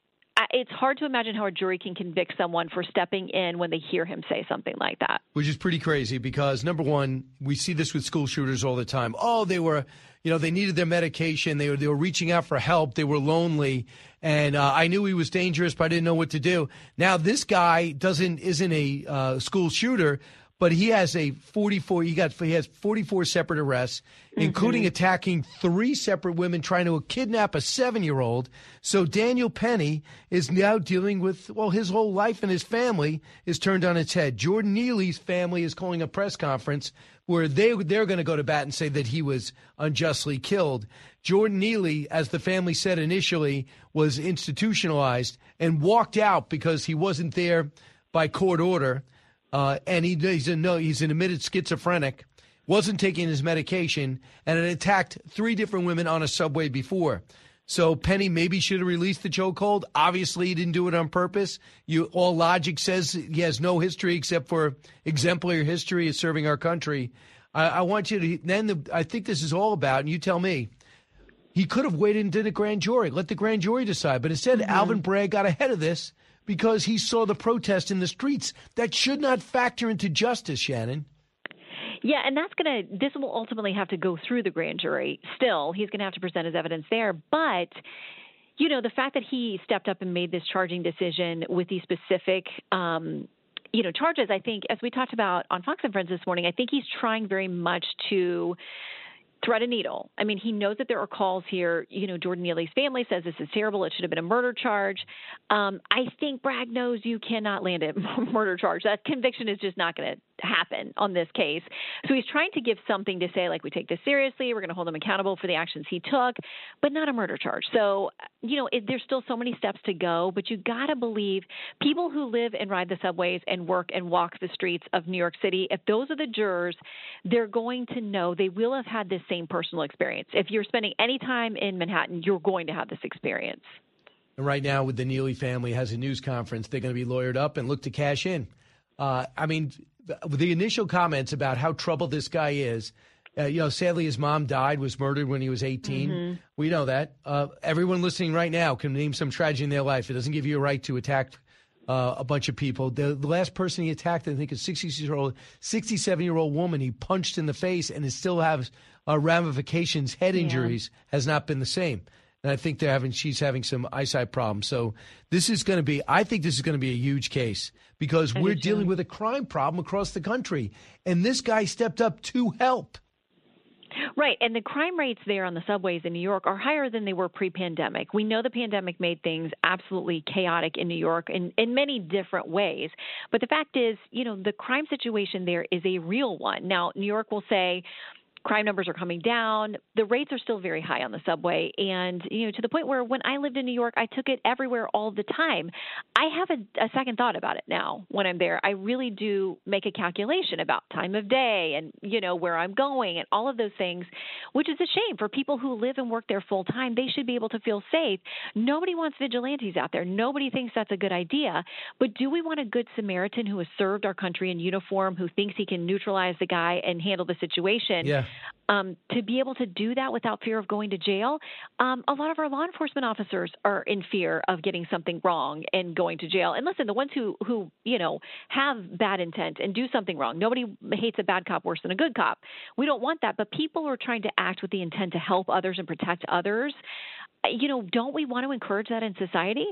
– it's hard to imagine how a jury can convict someone for stepping in when they hear him say something like that. Which is pretty crazy because, number one, we see this with school shooters all the time. Oh, they were – you know, they needed their medication. They were, they were reaching out for help. They were lonely. And uh, I knew he was dangerous, but I didn't know what to do. Now, this guy doesn't isn't a uh, school shooter, but he has a forty-four. He got he has forty-four separate arrests, mm-hmm. including attacking three separate women, trying to kidnap a seven-year-old. So Daniel Penny is now dealing with well, his whole life and his family is turned on its head. Jordan Neely's family is calling a press conference where they they're going to go to bat and say that he was unjustly killed. Jordan Neely, as the family said initially, was institutionalized and walked out because he wasn't there by court order. Uh, and he, he's, a, no, he's an admitted schizophrenic, wasn't taking his medication, and had attacked three different women on a subway before. So Penny maybe should have released the chokehold. Obviously, he didn't do it on purpose. You, all logic says he has no history except for exemplary history of serving our country. I, I want you to then. The, I think this is all about, and you tell me. He could have waited and did a grand jury, let the grand jury decide. But instead, mm-hmm. Alvin Bragg got ahead of this because he saw the protest in the streets. That should not factor into justice, Shannon. Yeah, and that's going to – this will ultimately have to go through the grand jury. Still, he's going to have to present his evidence there. But, you know, the fact that he stepped up and made this charging decision with these specific um, – you know, charges, I think, as we talked about on Fox and Friends this morning, I think he's trying very much to – thread a needle. I mean, he knows that there are calls here. You know, Jordan Neely's family says this is terrible. It should have been a murder charge. Um, I think Bragg knows you cannot land a murder charge. That conviction is just not going to happen on this case. So he's trying to give something to say, like, we take this seriously. We're going to hold him accountable for the actions he took, but not a murder charge. So, you know, it, there's still so many steps to go, but you got to believe people who live and ride the subways and work and walk the streets of New York City, if those are the jurors, they're going to know they will have had this same personal experience. If you're spending any time in Manhattan, you're going to have this experience. And right now, with the Neely family has a news conference, they're going to be lawyered up and look to cash in. Uh, I mean, the, the initial comments about how troubled this guy is, Uh, you know, sadly, his mom died, was murdered when he was eighteen. Mm-hmm. We know that. Uh, everyone listening right now can name some tragedy in their life. It doesn't give you a right to attack uh, a bunch of people. The, the last person he attacked, I think, a sixty-year-old, sixty-seven-year-old woman he punched in the face, and it still has uh, ramifications, head injuries, yeah. has not been the same. And I think they're having, she's having some eyesight problems. So this is going to be, I think this is going to be a huge case because we're dealing with a crime problem across the country. And this guy stepped up to help. Right. And the crime rates there on the subways in New York are higher than they were pre-pandemic. We know the pandemic made things absolutely chaotic in New York in, in many different ways. But the fact is, you know, the crime situation there is a real one. Now, New York will say crime numbers are coming down. The rates are still very high on the subway. And, you know, to the point where when I lived in New York, I took it everywhere all the time. I have a, a second thought about it now when I'm there. I really do make a calculation about time of day and, you know, where I'm going and all of those things, which is a shame for people who live and work there full time. They should be able to feel safe. Nobody wants vigilantes out there. Nobody thinks that's a good idea. But do we want a good Samaritan who has served our country in uniform, who thinks he can neutralize the guy and handle the situation? Yeah. Um, to be able to do that without fear of going to jail, um, a lot of our law enforcement officers are in fear of getting something wrong and going to jail. And listen, the ones who, who you know, have bad intent and do something wrong, nobody hates a bad cop worse than a good cop. We don't want that. But people are trying to act with the intent to help others and protect others. You know, don't we want to encourage that in society?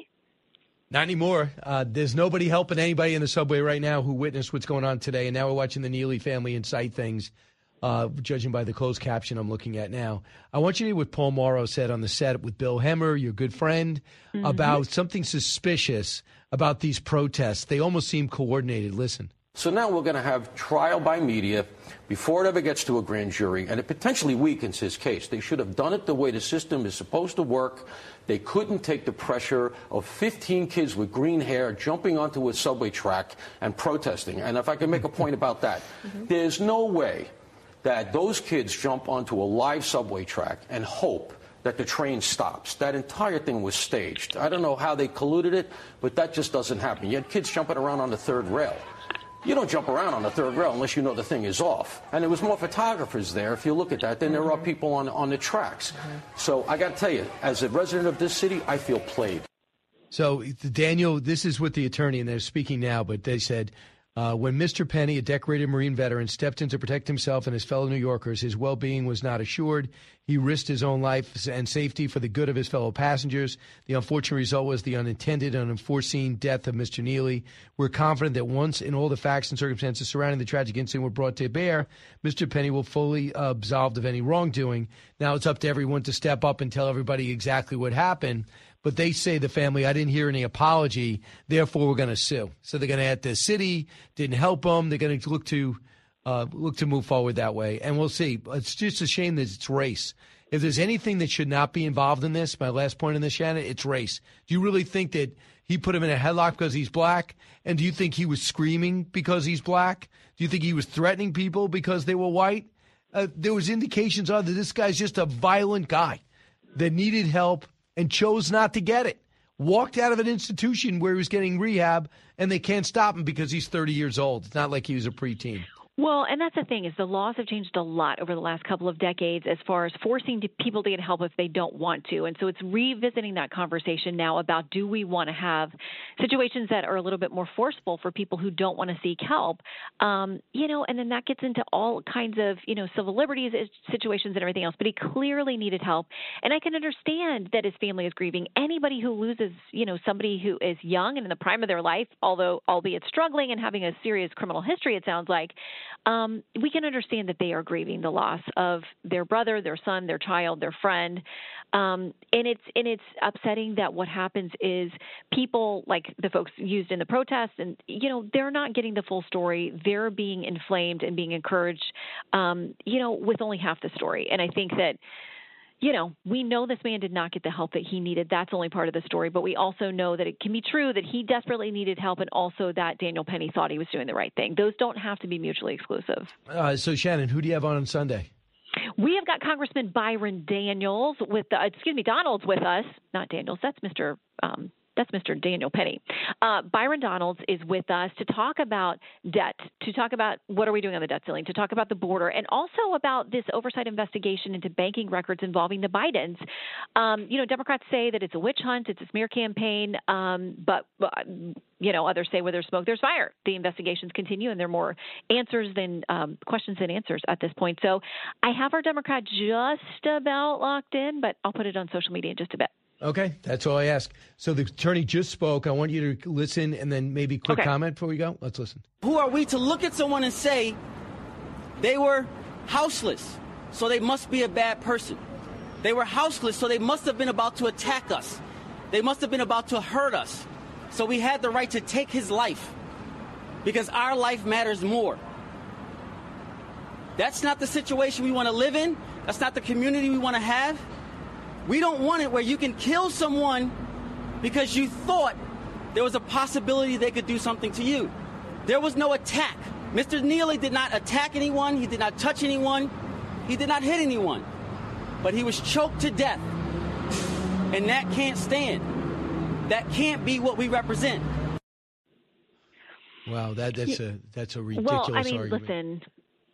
Not anymore. Uh, there's nobody helping anybody in the subway right now who witnessed what's going on today. And now we're watching the Neely family incite things. Uh, judging by the closed caption I'm looking at now. I want you to hear what Paul Morrow said on the set with Bill Hemmer, your good friend, mm-hmm. about something suspicious about these protests. They almost seem coordinated. Listen. So now we're going to have trial by media before it ever gets to a grand jury, and it potentially weakens his case. They should have done it the way the system is supposed to work. They couldn't take the pressure of fifteen kids with green hair jumping onto a subway track and protesting. And if I can make a point about that, mm-hmm. there's no way that those kids jump onto a live subway track and hope that the train stops. That entire thing was staged. I don't know how they colluded it, but that just doesn't happen. You had kids jumping around on the third rail. You don't jump around on the third rail unless you know the thing is off. And there was more photographers there, if you look at that, than there are people on, on the tracks. So I got to tell you, as a resident of this city, I feel played. So, Daniel, this is with the attorney, and they're speaking now, but they said, Uh, when Mister Penny, a decorated Marine veteran, stepped in to protect himself and his fellow New Yorkers, his well-being was not assured. He risked his own life and safety for the good of his fellow passengers. The unfortunate result was the unintended and unforeseen death of Mister Neely. We're confident that once and all the facts and circumstances surrounding the tragic incident were brought to bear, Mister Penny will fully uh, absolved of any wrongdoing. Now it's up to everyone to step up and tell everybody exactly what happened. But they say, the family, I didn't hear any apology, therefore we're going to sue. So they're going to add the city, didn't help them. They're going to look to uh, look to move forward that way. And we'll see. It's just a shame that it's race. If there's anything that should not be involved in this, my last point in this, Shannon, it's race. Do you really think that he put him in a headlock because he's black? And do you think he was screaming because he's black? Do you think he was threatening people because they were white? Uh, there was indications of that this guy's just a violent guy that needed help and chose not to get it. Walked out of an institution where he was getting rehab, and they can't stop him because he's thirty years old. It's not like he was a preteen. Well, and that's the thing is the laws have changed a lot over the last couple of decades as far as forcing people to get help if they don't want to. And so it's revisiting that conversation now about, do we want to have situations that are a little bit more forceful for people who don't want to seek help? Um, you know, and then that gets into all kinds of, you know, civil liberties situations and everything else. But he clearly needed help. And I can understand that his family is grieving. Anybody who loses, you know, somebody who is young and in the prime of their life, although albeit struggling and having a serious criminal history, it sounds like, Um, we can understand that they are grieving the loss of their brother, their son, their child, their friend. Um, and it's and it's upsetting that what happens is people like the folks used in the protests, and, you know, they're not getting the full story. They're being inflamed and being encouraged, um, you know, with only half the story. And I think that, you know, we know this man did not get the help that he needed. That's only part of the story. But we also know that it can be true that he desperately needed help, and also that Daniel Penny thought he was doing the right thing. Those don't have to be mutually exclusive. Uh, so, Shannon, who do you have on on Sunday? We have got Congressman Byron Daniels with, the, excuse me, Donald's with us. Not Daniels. That's Mister Um, That's Mister Daniel Penny. Uh, Byron Donalds is with us to talk about debt, to talk about what are we doing on the debt ceiling, to talk about the border, and also about this oversight investigation into banking records involving the Bidens. Um, you know, Democrats say that it's a witch hunt, it's a smear campaign, um, but, uh, you know, others say where there's smoke, there's fire. The investigations continue, and there are more answers than um, questions than answers at this point. So I have our Democrat just about locked in, but I'll put it on social media in just a bit. Okay, that's all I ask. So the attorney just spoke. I want you to listen and then maybe quick Okay. comment before we go. Let's listen. Who are we to look at someone and say they were houseless, so they must be a bad person? They were houseless, so they must have been about to attack us. They must have been about to hurt us. So we had the right to take his life because our life matters more. That's not the situation we want to live in. That's not the community we want to have. We don't want it where you can kill someone because you thought there was a possibility they could do something to you. There was no attack. Mister Neely did not attack anyone. He did not touch anyone. He did not hit anyone. But he was choked to death. And that can't stand. That can't be what we represent. Wow, that that's a that's a ridiculous Well, I mean, argument. listen,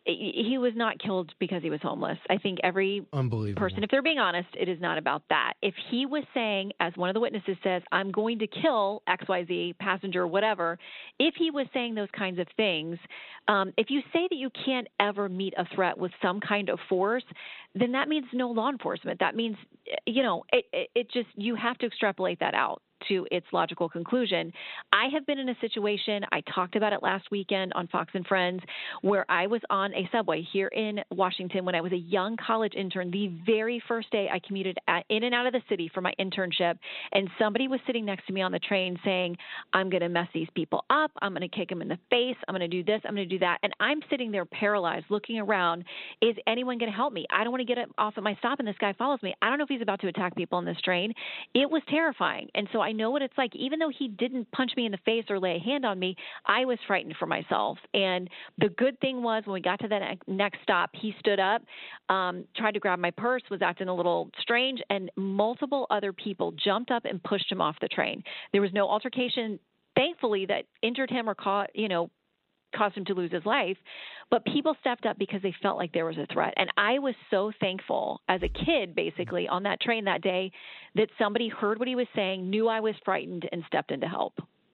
he was not killed because he was homeless. I think every Unbelievable. person, if they're being honest, it is not about that. If he was saying, as one of the witnesses says, I'm going to kill X Y Z passenger, whatever, if he was saying those kinds of things, um, if you say that you can't ever meet a threat with some kind of force, then that means no law enforcement. That means, you know, it, it, it just, you have to extrapolate that out to its logical conclusion. I have been in a situation, I talked about it last weekend on Fox and Friends, where I was on a subway here in Washington when I was a young college intern. The very first day I commuted at, in and out of the city for my internship, and somebody was sitting next to me on the train saying, I'm going to mess these people up, I'm going to kick them in the face, I'm going to do this, I'm going to do that. And I'm sitting there paralyzed, looking around. Is anyone going to help me? I don't want to get off at my stop, and this guy follows me. I don't know if he's about to attack people on this train. It was terrifying. And so I know what it's like. Even though he didn't punch me in the face or lay a hand on me, I was frightened for myself. And the good thing was when we got to that next stop, he stood up, um, tried to grab my purse, was acting a little strange, and multiple other people jumped up and pushed him off the train. There was no altercation, thankfully, that injured him or caught, you know, caused him to lose his life, but people stepped up because they felt like there was a threat. And I was so thankful as a kid, basically, on that train that day, that somebody heard what he was saying, knew I was frightened, and stepped in to help.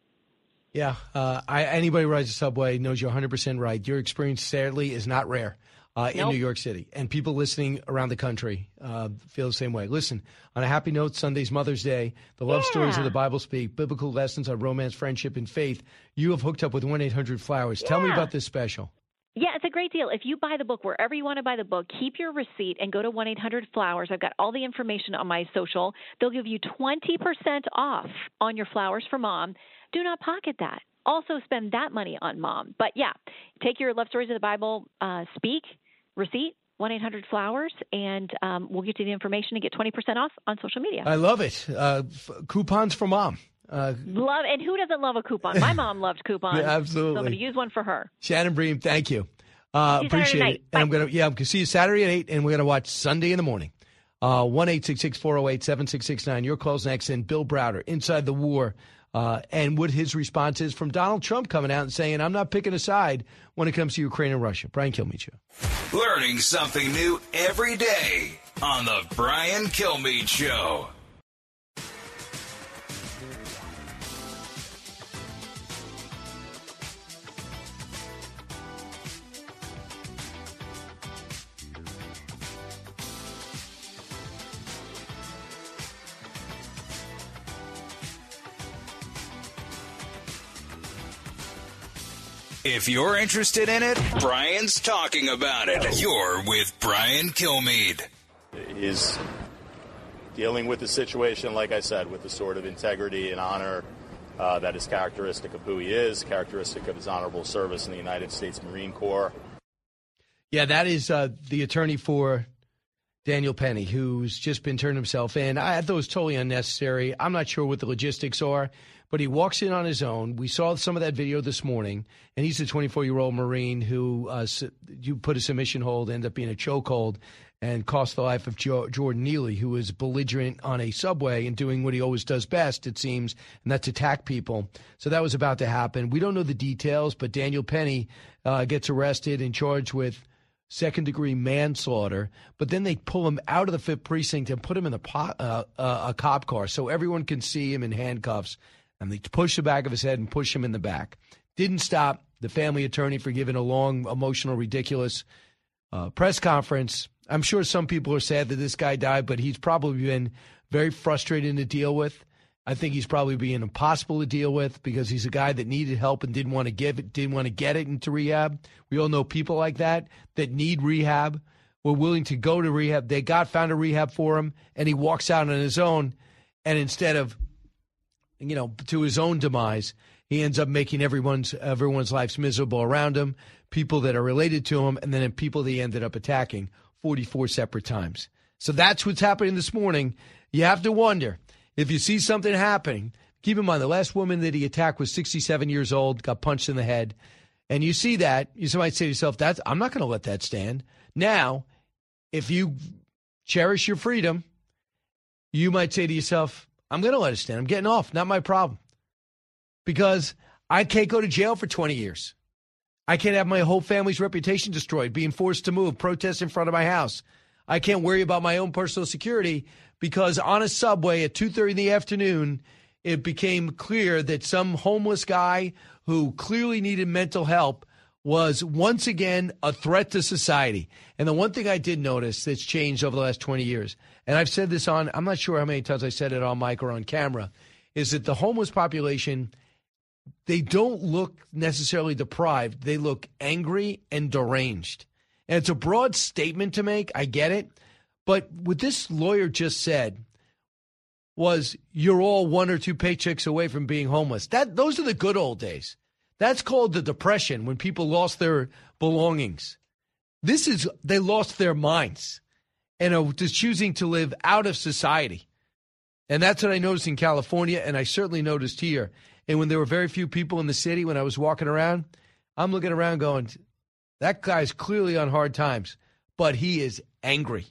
Yeah, uh, I, anybody who rides the subway knows you're one hundred percent right. Your experience, sadly, is not rare uh, in Nope. New York City. And people listening around the country uh, feel the same way. Listen, on a happy note, Sunday's Mother's Day, the love Yeah. stories of the Bible speak, biblical lessons on romance, friendship, and faith. You have hooked up with one eight hundred flowers. Tell me Yeah. about this special. Yeah, it's a great deal. If you buy the book wherever you want to buy the book, keep your receipt and go to one eight hundred flowers. I've got all the information on my social. They'll give you twenty percent off on your flowers for mom. Do not pocket that. Also spend that money on mom. But yeah, take your Love Stories of the Bible uh, speak receipt, one eight hundred flowers, and um, we'll get you the information and get twenty percent off on social media. I love it. Uh, f- coupons for mom. Uh, Love, and who doesn't love a coupon? My mom loved coupons. Yeah, absolutely. So I'm going to use one for her. Shannon Bream, thank you. Uh, See you Saturday appreciate night. it. And I'm gonna yeah, I'm gonna see you Saturday at eight, and we're gonna watch Sunday in the morning. Uh, one eight six six four zero eight seven six six nine. Your calls next. And Bill Browder, Inside the War, uh, and what his response is from Donald Trump coming out and saying, "I'm not picking a side when it comes to Ukraine and Russia." Brian Kilmeade Show. Learning something new every day on the Brian Kilmeade Show. If you're interested in it, Brian's talking about it. You're with Brian Kilmeade. He's dealing with the situation, like I said, with the sort of integrity and honor uh, that is characteristic of who he is, characteristic of his honorable service in the United States Marine Corps. Yeah, that is uh, the attorney for Daniel Penny, who's just been turned himself in. I thought it was totally unnecessary. I'm not sure what the logistics are, but he walks in on his own. We saw some of that video this morning, and he's a twenty-four-year-old Marine who uh, you put a submission hold, ended up being a chokehold, and cost the life of jo- Jordan Neely, who was belligerent on a subway and doing what he always does best, it seems, and that's attack people. So that was about to happen. We don't know the details, but Daniel Penny uh, gets arrested and charged with second-degree manslaughter, but then they pull him out of the Fifth Precinct and put him in the po- uh, uh, a cop car so everyone can see him in handcuffs, and they push the back of his head and push him in the back. Didn't stop the family attorney for giving a long, emotional, ridiculous uh, press conference. I'm sure some people are sad that this guy died, but he's probably been very frustrating to deal with. I think he's probably being impossible to deal with because he's a guy that needed help and didn't want to give it, didn't want to get it into rehab. We all know people like that that need rehab, were willing to go to rehab. They got found a rehab for him, and he walks out on his own, and instead of, you know, to his own demise, he ends up making everyone's everyone's lives miserable around him, people that are related to him, and then people that he ended up attacking forty-four separate times. So that's what's happening this morning. You have to wonder, if you see something happening, keep in mind the last woman that he attacked was sixty-seven years old, got punched in the head, and you see that, you might say to yourself, "That's I'm not going to let that stand." Now, if you cherish your freedom, you might say to yourself, "I'm going to let it stand. I'm getting off. Not my problem." Because I can't go to jail for twenty years. I can't have my whole family's reputation destroyed, being forced to move, protest in front of my house. I can't worry about my own personal security because on a subway at two thirty in the afternoon, it became clear that some homeless guy who clearly needed mental help was once again a threat to society. And the one thing I did notice that's changed over the last twenty years, and I've said this on, I'm not sure how many times I said it on mic or on camera, is that the homeless population, they don't look necessarily deprived. They look angry and deranged. And it's a broad statement to make. I get it. But what this lawyer just said was, you're all one or two paychecks away from being homeless. That Those are the good old days. That's called the Depression, when people lost their belongings. This is, they lost their minds and are just choosing to live out of society. And that's what I noticed in California, and I certainly noticed here. And when there were very few people in the city, when I was walking around, I'm looking around going, that guy's clearly on hard times, but he is angry.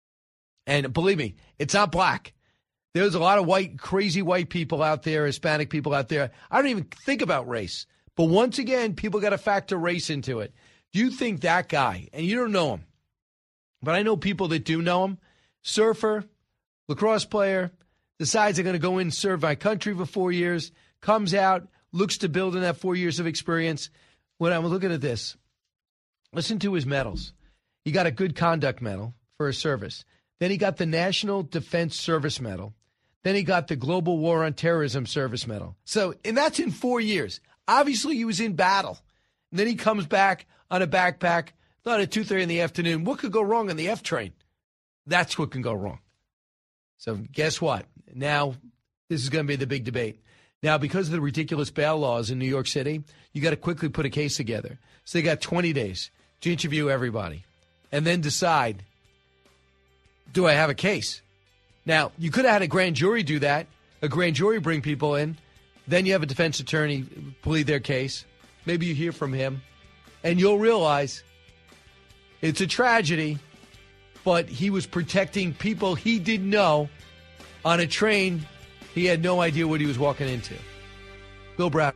And believe me, it's not black. There's a lot of white, crazy white people out there, Hispanic people out there. I don't even think about race. But once again, people got to factor race into it. Do you think that guy, and you don't know him, but I know people that do know him, surfer, lacrosse player, decides they're going to go in and serve my country for four years, comes out, looks to build in that four years of experience. When I'm looking at this, listen to his medals. He got a good conduct medal for his service. Then he got the National Defense Service Medal. Then he got the Global War on Terrorism Service Medal. So, and that's in four years. Obviously, he was in battle. And then he comes back on a backpack, not at two thirty in the afternoon. What could go wrong on the F train? That's what can go wrong. So guess what? Now, this is going to be the big debate. Now, because of the ridiculous bail laws in New York City, you got to quickly put a case together. So they got twenty days to interview everybody and then decide, do I have a case? Now, you could have had a grand jury do that, a grand jury bring people in. Then you have a defense attorney plead their case. Maybe you hear from him, and you'll realize it's a tragedy, but he was protecting people he didn't know on a train. He had no idea what he was walking into. Bill Browder.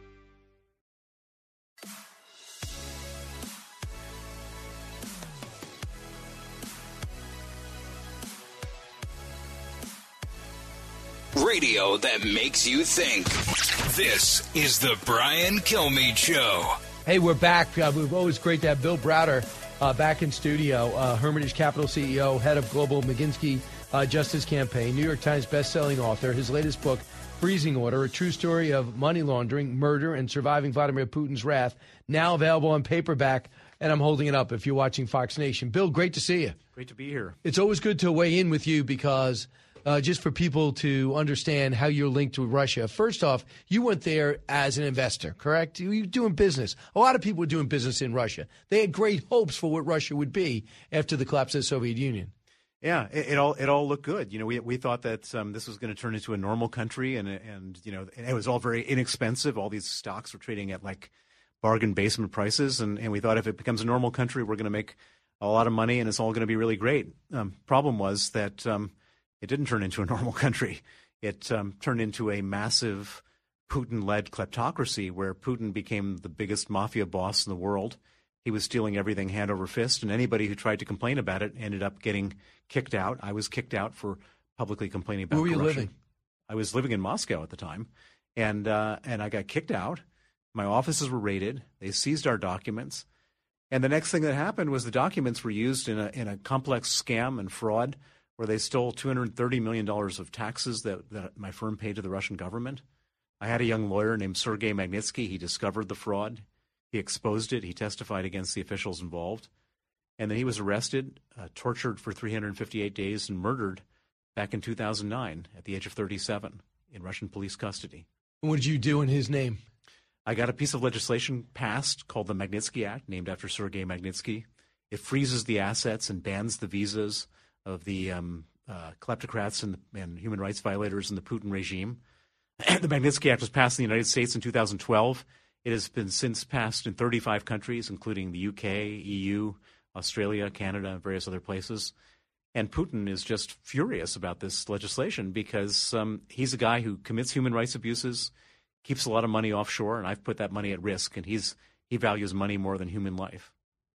Radio that makes you think. This is the Brian Kilmeade Show. Hey, we're back. Uh, we're always great to have Bill Browder uh, back in studio. Uh, Hermitage Capital C E O, head of Global McGinsky uh, Justice Campaign, New York Times bestselling author. His latest book, Freezing Order, a true story of money laundering, murder, and surviving Vladimir Putin's wrath, now available on paperback. And I'm holding it up if you're watching Fox Nation. Bill, great to see you. Great to be here. It's always good to weigh in with you because uh, just for people to understand how you're linked to Russia. First off, you went there as an investor, correct? You were doing business. A lot of people were doing business in Russia. They had great hopes for what Russia would be after the collapse of the Soviet Union. Yeah, it, it all it all looked good. You know, we we thought that um, this was going to turn into a normal country, and and you know, it was all very inexpensive. All these stocks were trading at like bargain basement prices, and, and we thought if it becomes a normal country, we're going to make a lot of money, and it's all going to be really great. Um, problem was that um, it didn't turn into a normal country. It um, turned into a massive Putin-led kleptocracy where Putin became the biggest mafia boss in the world. He was stealing everything hand over fist, and anybody who tried to complain about it ended up getting kicked out. I was kicked out for publicly complaining about corruption. Where were you corruption. living? I was living in Moscow at the time, and uh, and I got kicked out. My offices were raided. They seized our documents. And the next thing that happened was the documents were used in a in a complex scam and fraud where they stole two hundred thirty million dollars of taxes that, that my firm paid to the Russian government. I had a young lawyer named Sergei Magnitsky. He discovered the fraud. He exposed it. He testified against the officials involved. And then he was arrested, uh, tortured for three hundred fifty-eight days, and murdered back in two thousand nine at the age of thirty-seven in Russian police custody. What did you do in his name? I got a piece of legislation passed called the Magnitsky Act, named after Sergei Magnitsky. It freezes the assets and bans the visas of the um, uh, kleptocrats and, and human rights violators in the Putin regime. The Magnitsky Act was passed in the United States in two thousand twelve. It has been since passed in thirty-five countries, including the U K, E U, Australia, Canada, various other places. And Putin is just furious about this legislation because um, he's a guy who commits human rights abuses, keeps a lot of money offshore, and I've put that money at risk, and he's he values money more than human life.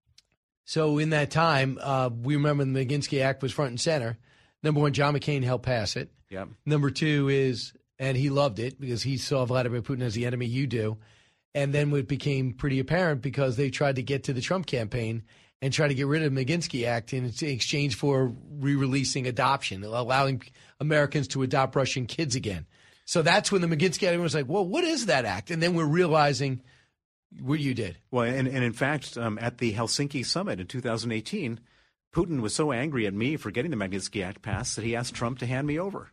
So in that time, uh, we remember the Magnitsky Act was front and center. Number one, John McCain helped pass it. Yep. Number two is, and he loved it because he saw Vladimir Putin as the enemy, you do. And then it became pretty apparent because they tried to get to the Trump campaign and try to get rid of the Magnitsky Act in exchange for re-releasing adoption, allowing Americans to adopt Russian kids again. So that's when the Magnitsky Act was like, well, what is that act? And then we're realizing what you did. Well, and, and in fact, um, at the Helsinki summit in two thousand eighteen, Putin was so angry at me for getting the Magnitsky Act passed that he asked Trump to hand me over.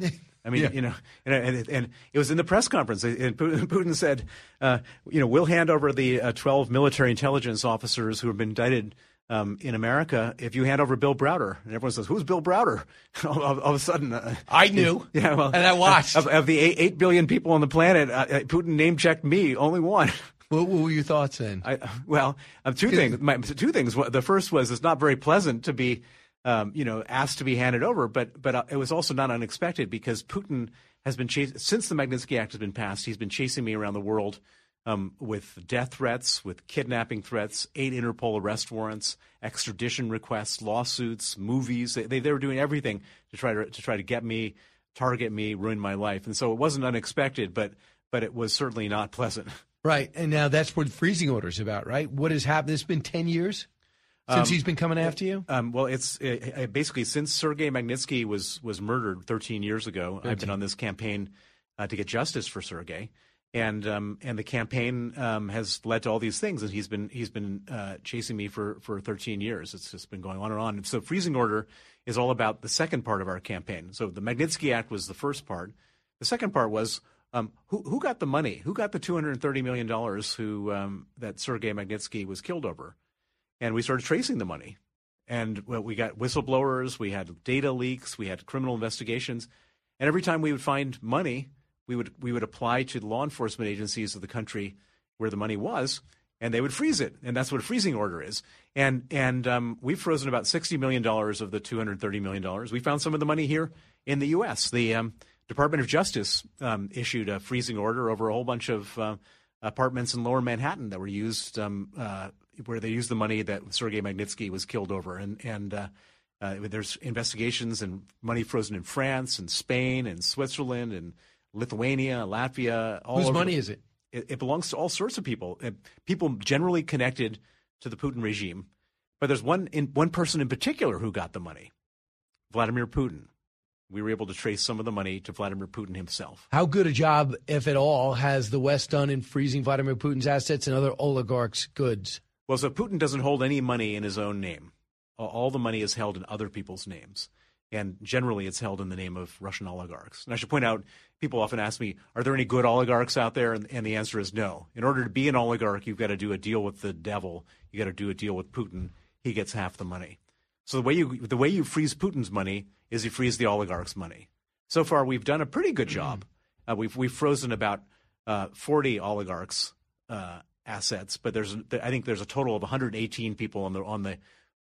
I mean, Yeah. you know, and, and, and it was in the press conference. And Putin said, uh, you know, we'll hand over the uh, twelve military intelligence officers who have been indicted um, in America if you hand over Bill Browder. And everyone says, who's Bill Browder? all, all, all of a sudden. Uh, I knew. Yeah, well, and I watched. Of, of the eight, eight billion people on the planet, uh, Putin name-checked me, only one. What, what were your thoughts then? I, well, um, two things. My, two things. The first was it's not very pleasant to be, um, you know, asked to be handed over, but but uh, it was also not unexpected because Putin has been chasing since the Magnitsky Act has been passed. He's been chasing me around the world um, with death threats, with kidnapping threats, eight Interpol arrest warrants, extradition requests, lawsuits, movies. They they, they were doing everything to try to to try to get me, target me, ruin my life, and so it wasn't unexpected, but but it was certainly not pleasant. Right. And now that's what the freezing order is about, right? What has happened? It's been ten years since Um, he's been coming after you? Um, well, it's uh, basically since Sergei Magnitsky was was murdered thirteen years ago, I've been thirteen. on this campaign uh, to get justice for Sergei. And um, and the campaign um, has led to all these things, and he's been he's been uh, chasing me for, for thirteen years. It's just been going on and on. And so freezing order is all about the second part of our campaign. So the Magnitsky Act was the first part. The second part was Um, who, who got the money? Who got the two hundred thirty million dollars who, um, that Sergei Magnitsky was killed over? And we started tracing the money. And well, we got whistleblowers, we had data leaks, we had criminal investigations. And every time we would find money, we would we would apply to the law enforcement agencies of the country where the money was, and they would freeze it. And that's what a freezing order is. And and um, we've frozen about sixty million dollars of the two hundred thirty million dollars. We found some of the money here in the U S. The um, Department of Justice um, issued a freezing order over a whole bunch of uh, apartments in Lower Manhattan that were used um, uh, where they used the money that Sergei Magnitsky was killed over. And, and uh, uh, there's investigations and money frozen in France and Spain and Switzerland and Lithuania, Latvia. All Whose over. money is it? It, it belongs to all sorts of people, uh, people generally connected to the Putin regime. But there's one in, one person in particular who got the money, Vladimir Putin. We were able to trace some of the money to Vladimir Putin himself. How good a job, if at all, has the West done in freezing Vladimir Putin's assets and other oligarchs' goods? Well, so Putin doesn't hold any money in his own name. All the money is held in other people's names. And generally, it's held in the name of Russian oligarchs. And I should point out, people often ask me, are there any good oligarchs out there? And, and the answer is no. In order to be an oligarch, you've got to do a deal with the devil. You've got to do a deal with Putin. He gets half the money. So the way you the way you freeze Putin's money is you freeze the oligarchs' money. So far, we've done a pretty good job. Uh, we've we've frozen about uh, forty oligarchs' uh, assets, but there's I think there's a total of one hundred eighteen people on the on the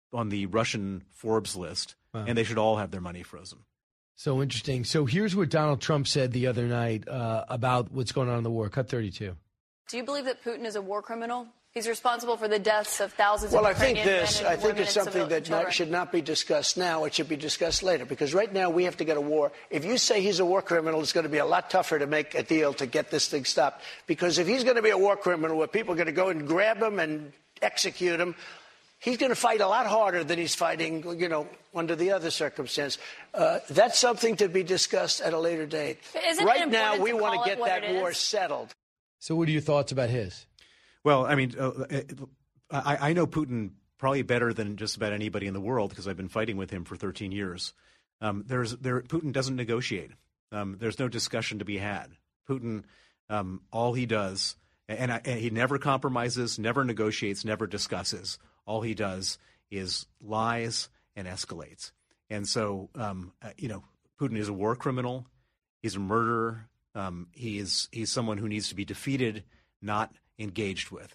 on the Russian Forbes list, wow. and they should all have their money frozen. So interesting. So here's what Donald Trump said the other night uh, about what's going on in the war. Cut thirty-two. Do you believe that Putin is a war criminal? He's responsible for the deaths of thousands well, of Ukrainian men and men I and think women it's and something that children. not, should not be discussed now. It should be discussed later, because right now we have to get a war. If you say he's a war criminal, it's going to be a lot tougher to make a deal to get this thing stopped. Because if he's going to be a war criminal where people are going to go and grab him and execute him, he's going to fight a lot harder than he's fighting, you know, under the other circumstance. Uh, that's something to be discussed at a later date. Isn't right it now, we to want to call get it what that it war is? settled. So what are your thoughts about his? Well, I mean, uh, I, I know Putin probably better than just about anybody in the world because I've been fighting with him for thirteen years. Um, there's there Putin doesn't negotiate. Um, there's no discussion to be had. Putin, um, all he does, and, I, and he never compromises, never negotiates, never discusses. All he does is lies and escalates. And so, um, uh, you know, Putin is a war criminal. He's a murderer. Um, he is he's someone who needs to be defeated, not engaged with.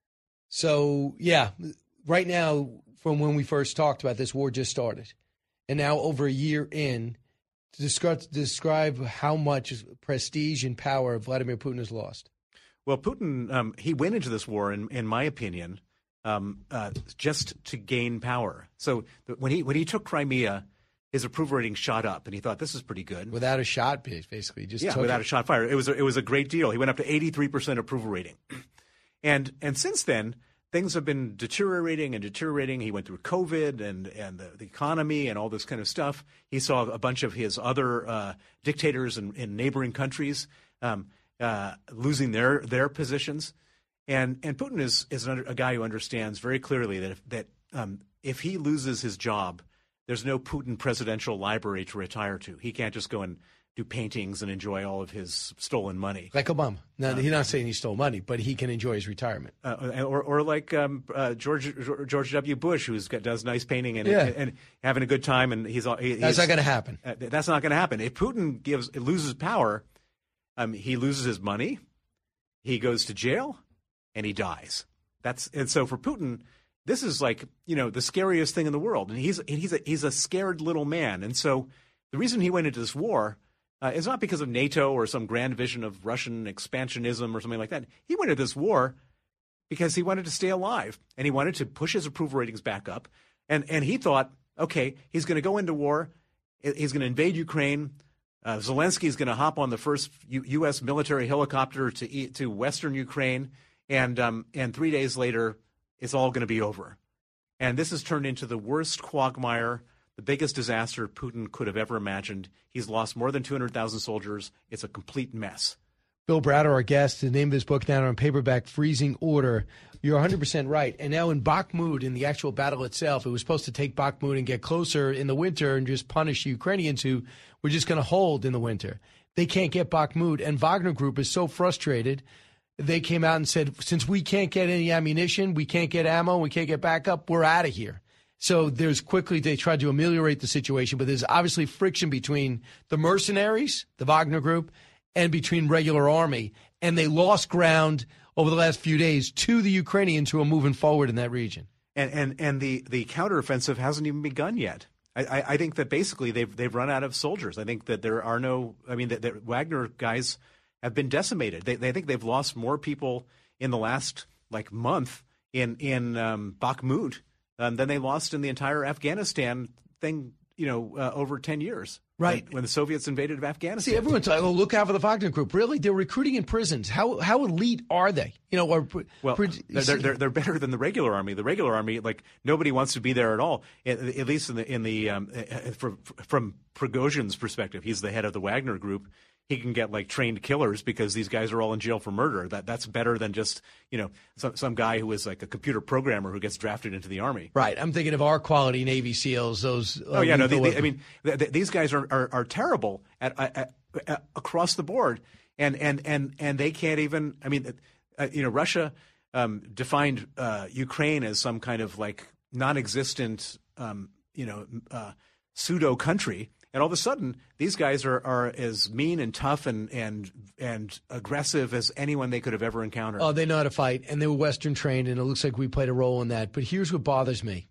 So, yeah, right now, from when we first talked about this, war just started. And now over a year in, to describe, describe how much prestige and power Vladimir Putin has lost. Well, Putin, um, he went into this war, in, in my opinion, um, uh, just to gain power. So when he when he took Crimea, his approval rating shot up, and he thought, this is pretty good. Without a shot, basically. Just yeah, took without it. a shot fired. It was a, it was a great deal. He went up to eighty-three percent approval rating. And and since then, things have been deteriorating and deteriorating. He went through COVID and, and the, the economy and all this kind of stuff. He saw a bunch of his other uh, dictators in, in neighboring countries um, uh, losing their their positions. And and Putin is is an, a guy who understands very clearly that if, that um, if he loses his job, there's no Putin presidential library to retire to. He can't just go and do paintings and enjoy all of his stolen money. Like Obama. Now, uh, he's not saying he stole money, but he can enjoy his retirement. Uh, or, or like um, uh, George George W. Bush, who does nice painting and, yeah. and, and having a good time, and he's. He, that's he's, not going to happen. Uh, that's not going to happen. If Putin gives loses power, um, he loses his money, he goes to jail, and he dies. That's and so for Putin, this is like you know the scariest thing in the world, and he's he's a he's a scared little man, and so the reason he went into this war. Uh, it's not because of NATO or some grand vision of Russian expansionism or something like that. He went into this war because he wanted to stay alive, and he wanted to push his approval ratings back up. And and he thought, okay, he's going to go into war. He's going to invade Ukraine. Uh, Zelensky is going to hop on the first U- U.S. military helicopter to to Western Ukraine, and um, and three days later, it's all going to be over. And this has turned into the worst quagmire, the biggest disaster Putin could have ever imagined. He's lost more than two hundred thousand soldiers. It's a complete mess. Bill Browder, our guest, the name of this book now on paperback, Freezing Order. You're one hundred percent right. And now in Bakhmut, in the actual battle itself, it was supposed to take Bakhmut and get closer in the winter and just punish the Ukrainians who were just going to hold in the winter. They can't get Bakhmut. And Wagner Group is so frustrated, they came out and said, since we can't get any ammunition, we can't get ammo, we can't get backup, we're out of here. So there's quickly, they tried to ameliorate the situation, but there's obviously friction between the mercenaries, the Wagner Group, and between regular army. And they lost ground over the last few days to the Ukrainians who are moving forward in that region. And and, and the, the counteroffensive hasn't even begun yet. I, I, I think that basically they've they've run out of soldiers. I think that there are no, I mean, the, the Wagner guys have been decimated. They, they think they've lost more people in the last, like, month in, in um, Bakhmut Um, than they lost in the entire Afghanistan thing, you know, uh, over ten years. Right. When, when the Soviets invaded Afghanistan. See, everyone's like, oh, look out for the Wagner Group. Really? They're recruiting in prisons. How how elite are they? You know, or, well, they're, they're, they're better than the regular army. The regular army, like, nobody wants to be there at all, at, at least in the, in the um, from, from Prigozhin's perspective. He's the head of the Wagner Group. He can get like trained killers because these guys are all in jail for murder. That that's better than just you know some some guy who is like a computer programmer who gets drafted into the army. Right. I'm thinking of our quality Navy SEALs. Those. Uh, oh yeah, no. They, they, I mean, th- th- these guys are, are, are terrible at, at, at across the board, and and and and they can't even. I mean, uh, you know, Russia um, defined uh, Ukraine as some kind of like non-existent, um, you know, uh, pseudo country. And all of a sudden, these guys are, are as mean and tough and, and and aggressive as anyone they could have ever encountered. Oh, they know how to fight, and they were Western trained, and it looks like we played a role in that. But here's what bothers me.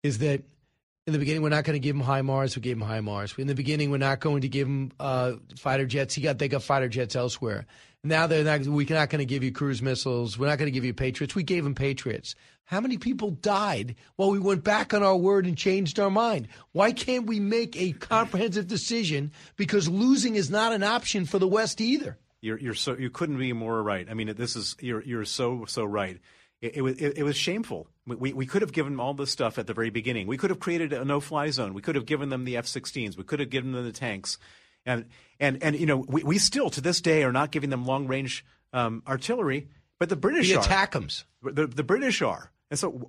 is that in the beginning, we're not going to give him HIMARS. We gave him HIMARS. In the beginning, we're not going to give him uh, fighter jets. He got they got fighter jets elsewhere. Now they're not. We're not going to give you cruise missiles. We're not going to give you Patriots. We gave him Patriots. How many people died while we went back on our word and changed our mind? Why can't we make a comprehensive decision? Because losing is not an option for the West either. You're, you're so you couldn't be more right. I mean, this is you're you're so so right. It, it was it, it was shameful. We we could have given them all this stuff at the very beginning. We could have created a no-fly zone. We could have given them the F sixteens. We could have given them the tanks, and and and you know we, we still to this day are not giving them long-range um, artillery. But the British the are. attackums. The the British are, and so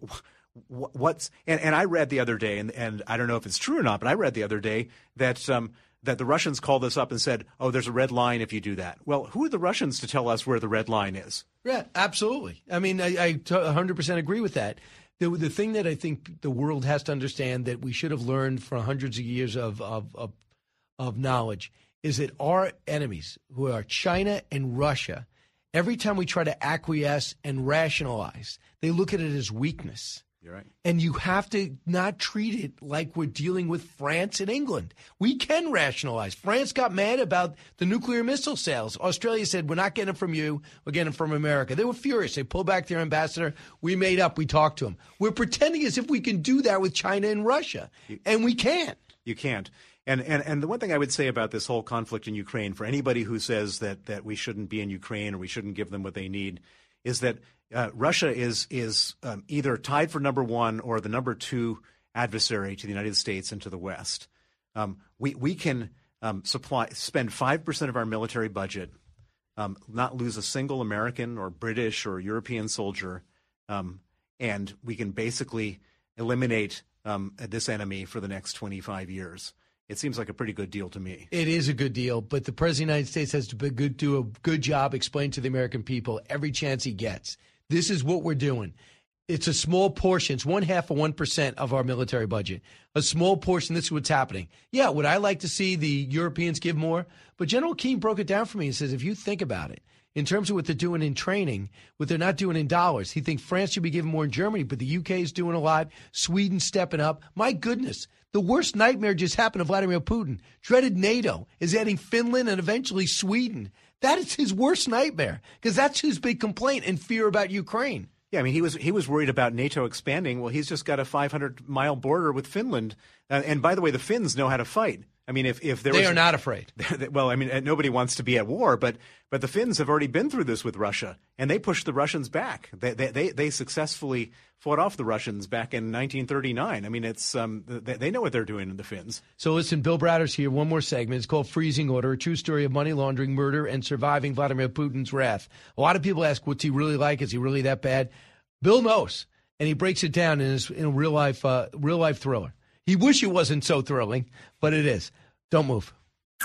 what's and, and I read the other day, and, and I don't know if it's true or not, but I read the other day that um, that the Russians called us up and said, "Oh, there's a red line if you do that." Well, who are the Russians to tell us where the red line is? Yeah, absolutely. I mean, I, I one hundred percent agree with that. The, the thing that I think the world has to understand that we should have learned for hundreds of years of, of, of, of knowledge is that our enemies, who are China and Russia, every time we try to acquiesce and rationalize, they look at it as weakness. You're right. And you have to not treat it like we're dealing with France and England. We can rationalize. France got mad about the nuclear missile sales. Australia said, we're not getting them from you. We're getting them from America. They were furious. They pulled back their ambassador. We made up. We talked to them. We're pretending as if we can do that with China and Russia. And we can't. You can't. And, and and the one thing I would say about this whole conflict in Ukraine, for anybody who says that, that we shouldn't be in Ukraine or we shouldn't give them what they need, is that uh, Russia is is um, either tied for number one or the number two adversary to the United States and to the West. Um, we we can um, supply spend five percent of our military budget, um, not lose a single American or British or European soldier, um, and we can basically eliminate um, this enemy for the next twenty-five years. It seems like a pretty good deal to me. It is a good deal, but the President of the United States has to be good, do a good job explaining to the American people every chance he gets. This is what we're doing. It's a small portion. It's one half of one percent of our military budget. A small portion. This is what's happening. Yeah, would I like to see the Europeans give more? But General Keane broke it down for me and says, if you think about it, in terms of what they're doing in training, what they're not doing in dollars, he thinks France should be giving more in Germany, but the U K is doing a lot. Sweden stepping up. My goodness, the worst nightmare just happened to Vladimir Putin. Dreaded NATO is adding Finland and eventually Sweden. That is his worst nightmare because that's his big complaint and fear about Ukraine. Yeah, I mean, he was he was worried about NATO expanding. Well, he's just got a five hundred mile border with Finland. Uh, and by the way, the Finns know how to fight. I mean, if, if there they was are a, not afraid. Well, I mean, nobody wants to be at war, but but the Finns have already been through this with Russia, and they pushed the Russians back. They they they, they successfully fought off the Russians back in nineteen thirty-nine. I mean, it's um, they, they know what they're doing, the Finns. So listen, Bill Browder's here. One more segment. It's called Freezing Order, a true story of money laundering, murder, and surviving Vladimir Putin's wrath. A lot of people ask, what's he really like? Is he really that bad? Bill knows, and he breaks it down in his in a real life uh, real life thriller. He wish it wasn't so thrilling, but it is. Don't move.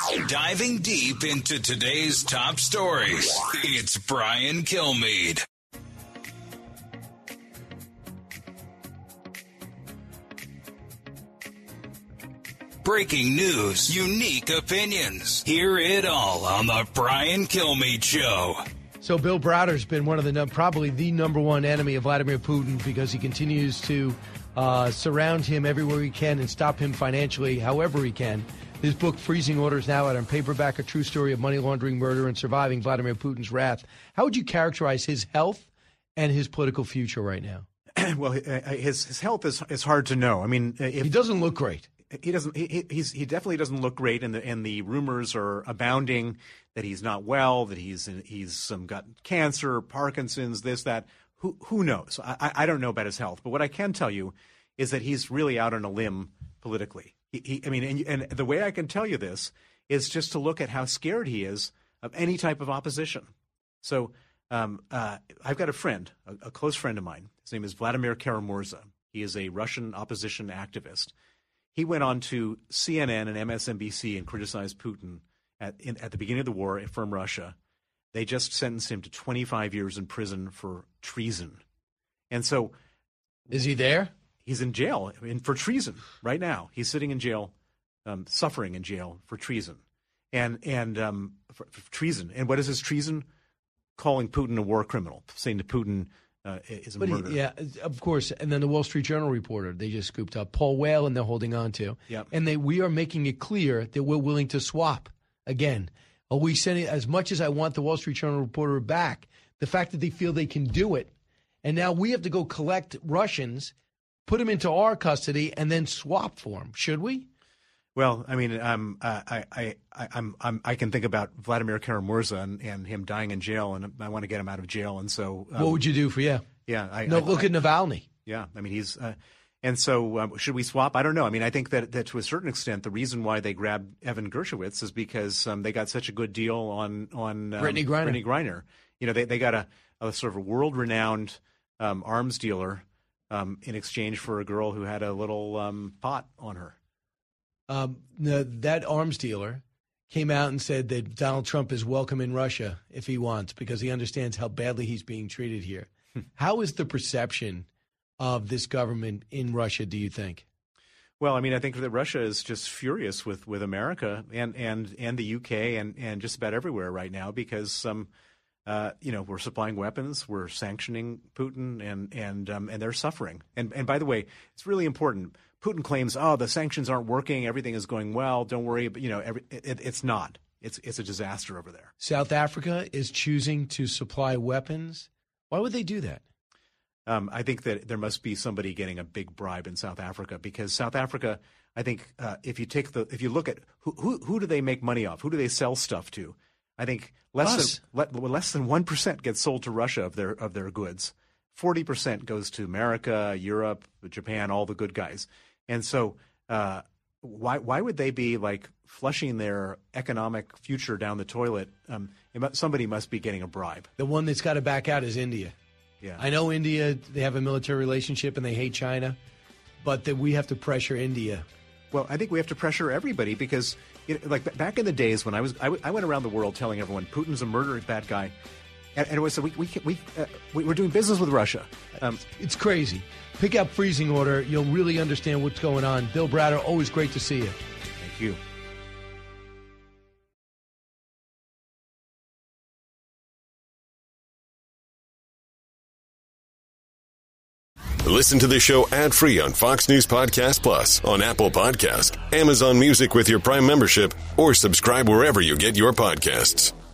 Diving deep into today's top stories, it's Brian Kilmeade. Breaking news, unique opinions. Hear it all on the Brian Kilmeade Show. So Bill Browder's been one of the probably the number one enemy of Vladimir Putin because he continues to uh, surround him everywhere he can and stop him financially however he can. His book, Freezing Order, is now out on paperback, a true story of money laundering, murder, and surviving Vladimir Putin's wrath. How would you characterize his health and his political future right now? Well, his his health is is hard to know. I mean, if, he doesn't look great. He doesn't. He he's, he definitely doesn't look great, and the and the rumors are abounding that he's not well, that he's he's um, got cancer, Parkinson's, this that. Who who knows? I I don't know about his health, but what I can tell you is that he's really out on a limb politically. He, he, I mean, and, and the way I can tell you this is just to look at how scared he is of any type of opposition. So um, uh, I've got a friend, a, a close friend of mine. His name is Vladimir Kara-Murza. He is a Russian opposition activist. He went on to C N N and M S N B C and criticized Putin at, in, at the beginning of the war from Russia. They just sentenced him to twenty-five years in prison for treason. And so... Is he there? He's in jail in, for treason right now. He's sitting in jail, um, suffering in jail for treason, and and um, for, for treason. And what is his treason? Calling Putin a war criminal, saying to Putin, uh, is a but murder. He, yeah, of course. And then the Wall Street Journal reporter, they just scooped up Paul Whelan they're holding on to. Yep. And they we are making it clear that we're willing to swap again. Are we sending, as much as I want the Wall Street Journal reporter back, the fact that they feel they can do it, and now we have to go collect Russians, put them into our custody, and then swap for them. Should we? Well, I mean, um, I, I, I, I'm, I'm, I can think about Vladimir Kara-Murza and, and him dying in jail, and I want to get him out of jail. And so, um, what would you do for yeah? Yeah, I, no. I, look I, at Navalny. Yeah, I mean, he's, uh, and so um, should we swap? I don't know. I mean, I think that, that to a certain extent, the reason why they grabbed Evan Gershowitz is because um, they got such a good deal on on um, Brittany Griner. Brittany Griner. You know, they they got a, a sort of a world-renowned um, arms dealer um, in exchange for a girl who had a little um, pot on her. Um, the, that arms dealer came out and said that Donald Trump is welcome in Russia if he wants, because he understands how badly he's being treated here. How is the perception of this government in Russia, do you think? Well, I mean, I think that Russia is just furious with, with America and, and, and the U K and, and just about everywhere right now because, um, uh, you know, we're supplying weapons, we're sanctioning Putin, and and um, and they're suffering. And and by the way, it's really important. Putin claims, oh, the sanctions aren't working, everything is going well, don't worry. But, you know, every, it, it's not. It's it's a disaster over there. South Africa is choosing to supply weapons. Why would they do that? Um, I think that there must be somebody getting a big bribe in South Africa because South Africa, I think, uh, if you take the if you look at who, who who do they make money off? Who do they sell stuff to? I think less Us. than le, less than one percent gets sold to Russia of their of their goods. Forty percent goes to America, Europe, Japan, all the good guys. And so, uh, why why would they be like flushing their economic future down the toilet? Um, it mu- somebody must be getting a bribe. The one that's got to back out is India. Yeah, I know India, they have a military relationship and they hate China, but that we have to pressure India. Well, I think we have to pressure everybody because, you know, like back in the days when I was, I, w- I went around the world telling everyone Putin's a murderous bad guy, and, and it was so we we we, uh, we we're doing business with Russia. Um, it's crazy. Pick up Freezing Order. You'll really understand what's going on. Bill Browder, always great to see you. Thank you. Listen to the show ad-free on Fox News Podcast Plus, on Apple Podcast, Amazon Music with your Prime membership, or subscribe wherever you get your podcasts.